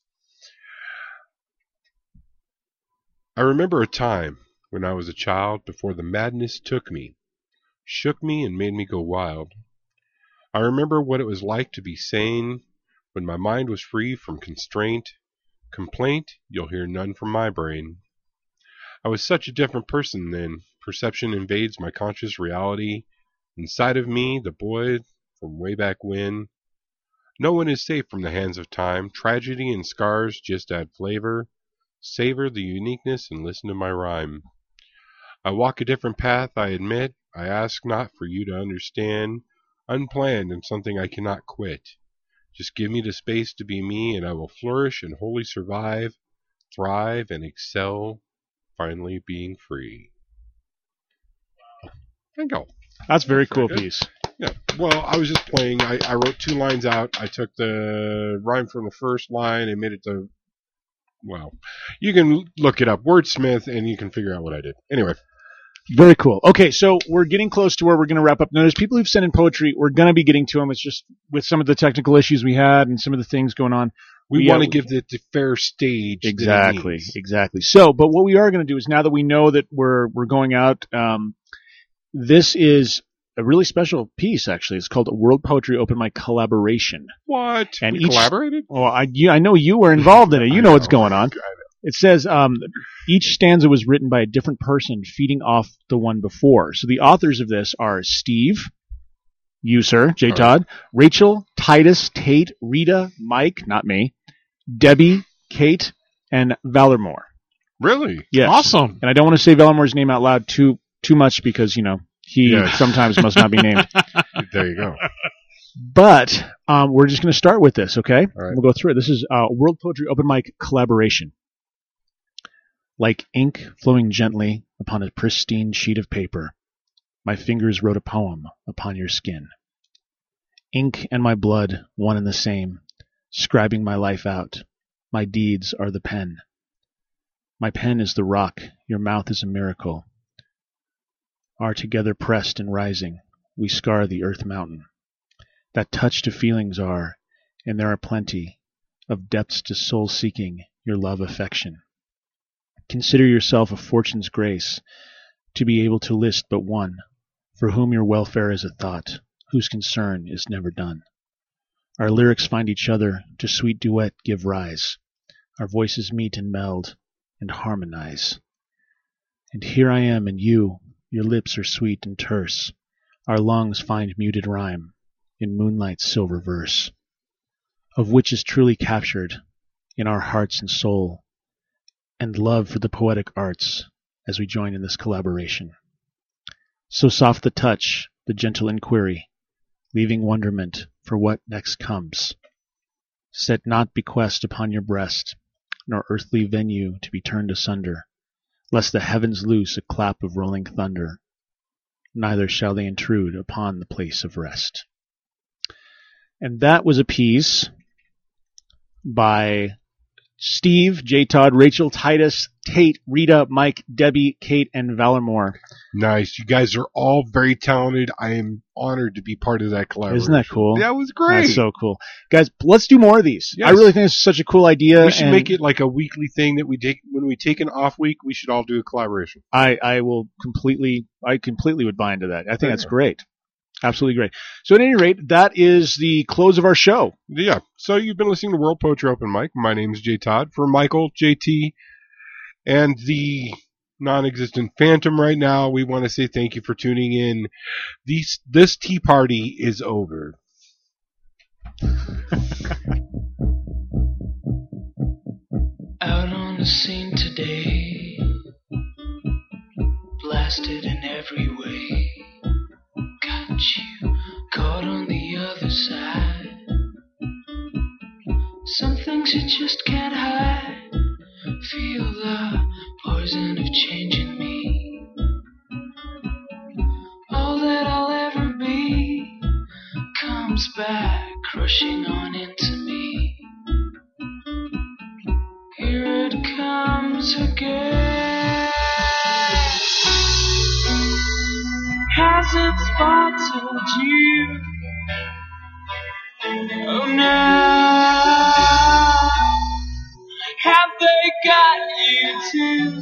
B: I remember a time when I was a child before the madness took me, shook me and made me go wild. I remember what it was like to be sane, when my mind was free from constraint. Complaint, you'll hear none from my brain. I was such a different person then. Perception invades my conscious reality. Inside of me, the boy from way back when. No one is safe from the hands of time. Tragedy and scars just add flavor. Savor the uniqueness and listen to my rhyme. I walk a different path, I admit. I ask not for you to understand. Unplanned and something I cannot quit. Just give me the space to be me, and I will flourish and wholly survive, thrive and excel, finally being free. Bingo.
O: That's a very
B: That's
O: cool
B: very good.
O: piece.
B: Yeah. Well, I was just playing. I, I wrote two lines out. I took the rhyme from the first line and made it to. Well, you can look it up, Wordsmith, and you can figure out what I did. Anyway.
O: Very cool. Okay, so we're getting close to where we're going to wrap up. Notice people who've sent in poetry, we're going to be getting to them. It's just with some of the technical issues we had and some of the things going on.
B: We
O: uh,
B: want to give it the fair stage. that it
O: Exactly,
B: needs.
O: exactly. So, but what we are going to do is now that we know that we're we're going out, um, this is a really special piece. Actually, it's called a World Poetry Open Mic Collaboration.
B: What?
O: And
B: We
O: each,
B: collaborated?
O: Well, I you, I know you were involved in it. You know, what's going on. It says um, each stanza was written by a different person, feeding off the one before. So the authors of this are Steve, you sir, J. Todd, Rachel, Titus, Tate, Rita, Mike, not me, Debbie, Kate, and Valermore.
B: Really?
O: Yes.
D: Awesome.
O: And I don't want to say Valermore's name out loud too too much because, you know, he
B: Yes.
O: sometimes must not be named.
B: There you go.
O: But um, we're just going to start with this, okay?
B: right.
O: We'll go through it. This is uh, World Poetry Open Mic Collaboration. Like ink flowing gently upon a pristine sheet of paper, my fingers wrote a poem upon your skin. Ink and my blood, one and the same, scribing my life out. My deeds are the pen. My pen is the rock, your mouth is a miracle. Are together pressed and rising, we scar the earth mountain. That touch to feelings are, and there are plenty, of depths to soul seeking, your love affection. Consider yourself a fortune's grace, to be able to list but one, for whom your welfare is a thought, whose concern is never done. Our lyrics find each other, to sweet duet give rise. Our voices meet and meld, and harmonize. And here I am and you, your lips are sweet and terse. Our lungs find muted rhyme, in moonlight's silver verse, of which is truly captured in our hearts and soul, and love for the poetic arts as we join in this collaboration. So soft the touch, the gentle inquiry, leaving wonderment for what next comes. Set not bequest upon your breast, nor earthly venue to be turned asunder, lest the heavens loose a clap of rolling thunder. neither shall they intrude upon the place of rest. And that was a piece by Steve, J. Todd, Rachel, Titus, Tate, Rita, Mike, Debbie, Kate, and Valermore.
B: Nice. You guys are all very talented. I am honored to be part of that collaboration.
O: Isn't that cool?
B: That was great.
O: That's so cool. Guys, let's do more of these.
B: Yes.
O: I really think it's such a cool idea.
B: We should
O: and
B: make it like a weekly thing that we take when we take an off week. We should all do a collaboration.
O: I, I will completely, I completely would buy into that. I think
B: Yeah.
O: that's great. Absolutely great. So at any rate, that is the close of our show.
B: Yeah. So you've been listening to World Poetry Open Mic. My name is J. Todd. For Michael, J T, and the non-existent Phantom right now, we want to say thank you for tuning in. These, this tea party is over.
G: Out on the scene today, blasted in every way. Got you caught on the other side. Some things you just can't hide. Feel the poison of change in me. All that I'll ever be comes back crushing on into me. Here it comes again. Has it spotted you? Oh no. Have they got you too?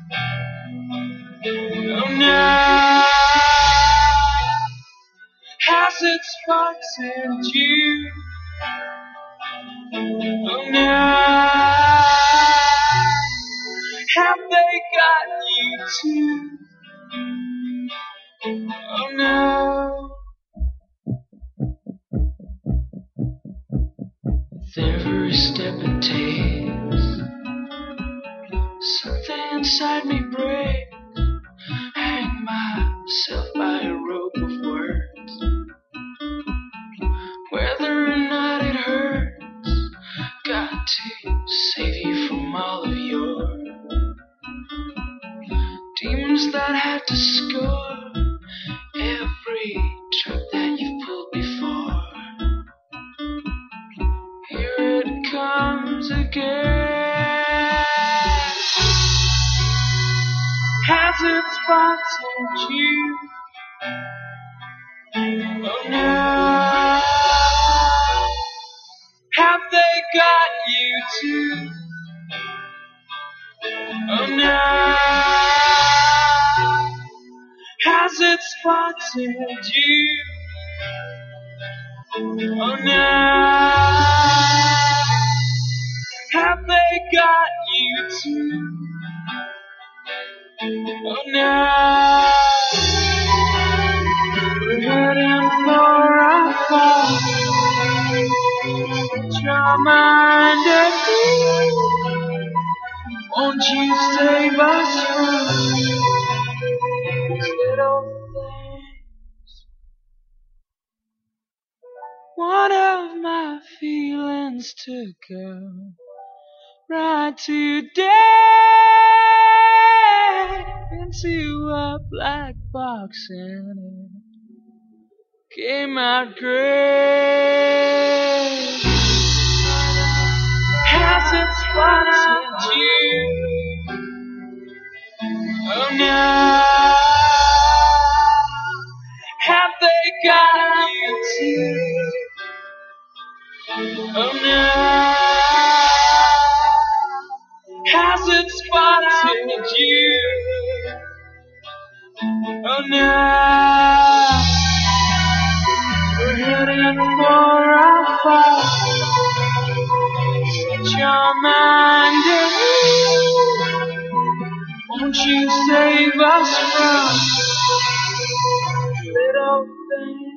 G: Oh no. Has it spotted you? Oh no. Have they got you too? Oh no. With every step it takes, something inside me breaks. Hang myself by a rope of words. Whether or not it hurts, got to save you from all of your demons that had to score every trap that you've pulled before. Here it comes again. Has it spotted you? Oh no. Have they got you too? Oh no. Has it spotted you? Oh no. Have they got you too? Oh no. We're heading for a fall. Set your mind at ease. Won't you save us from these little things? One of my feelings to go right today into a black box and it came out great. Has it spotted you? Oh no. Have they got you too? Oh no. Has it spotted you? Oh no. We're heading for a fall. Set your mind at ease. Won't you save us from little things?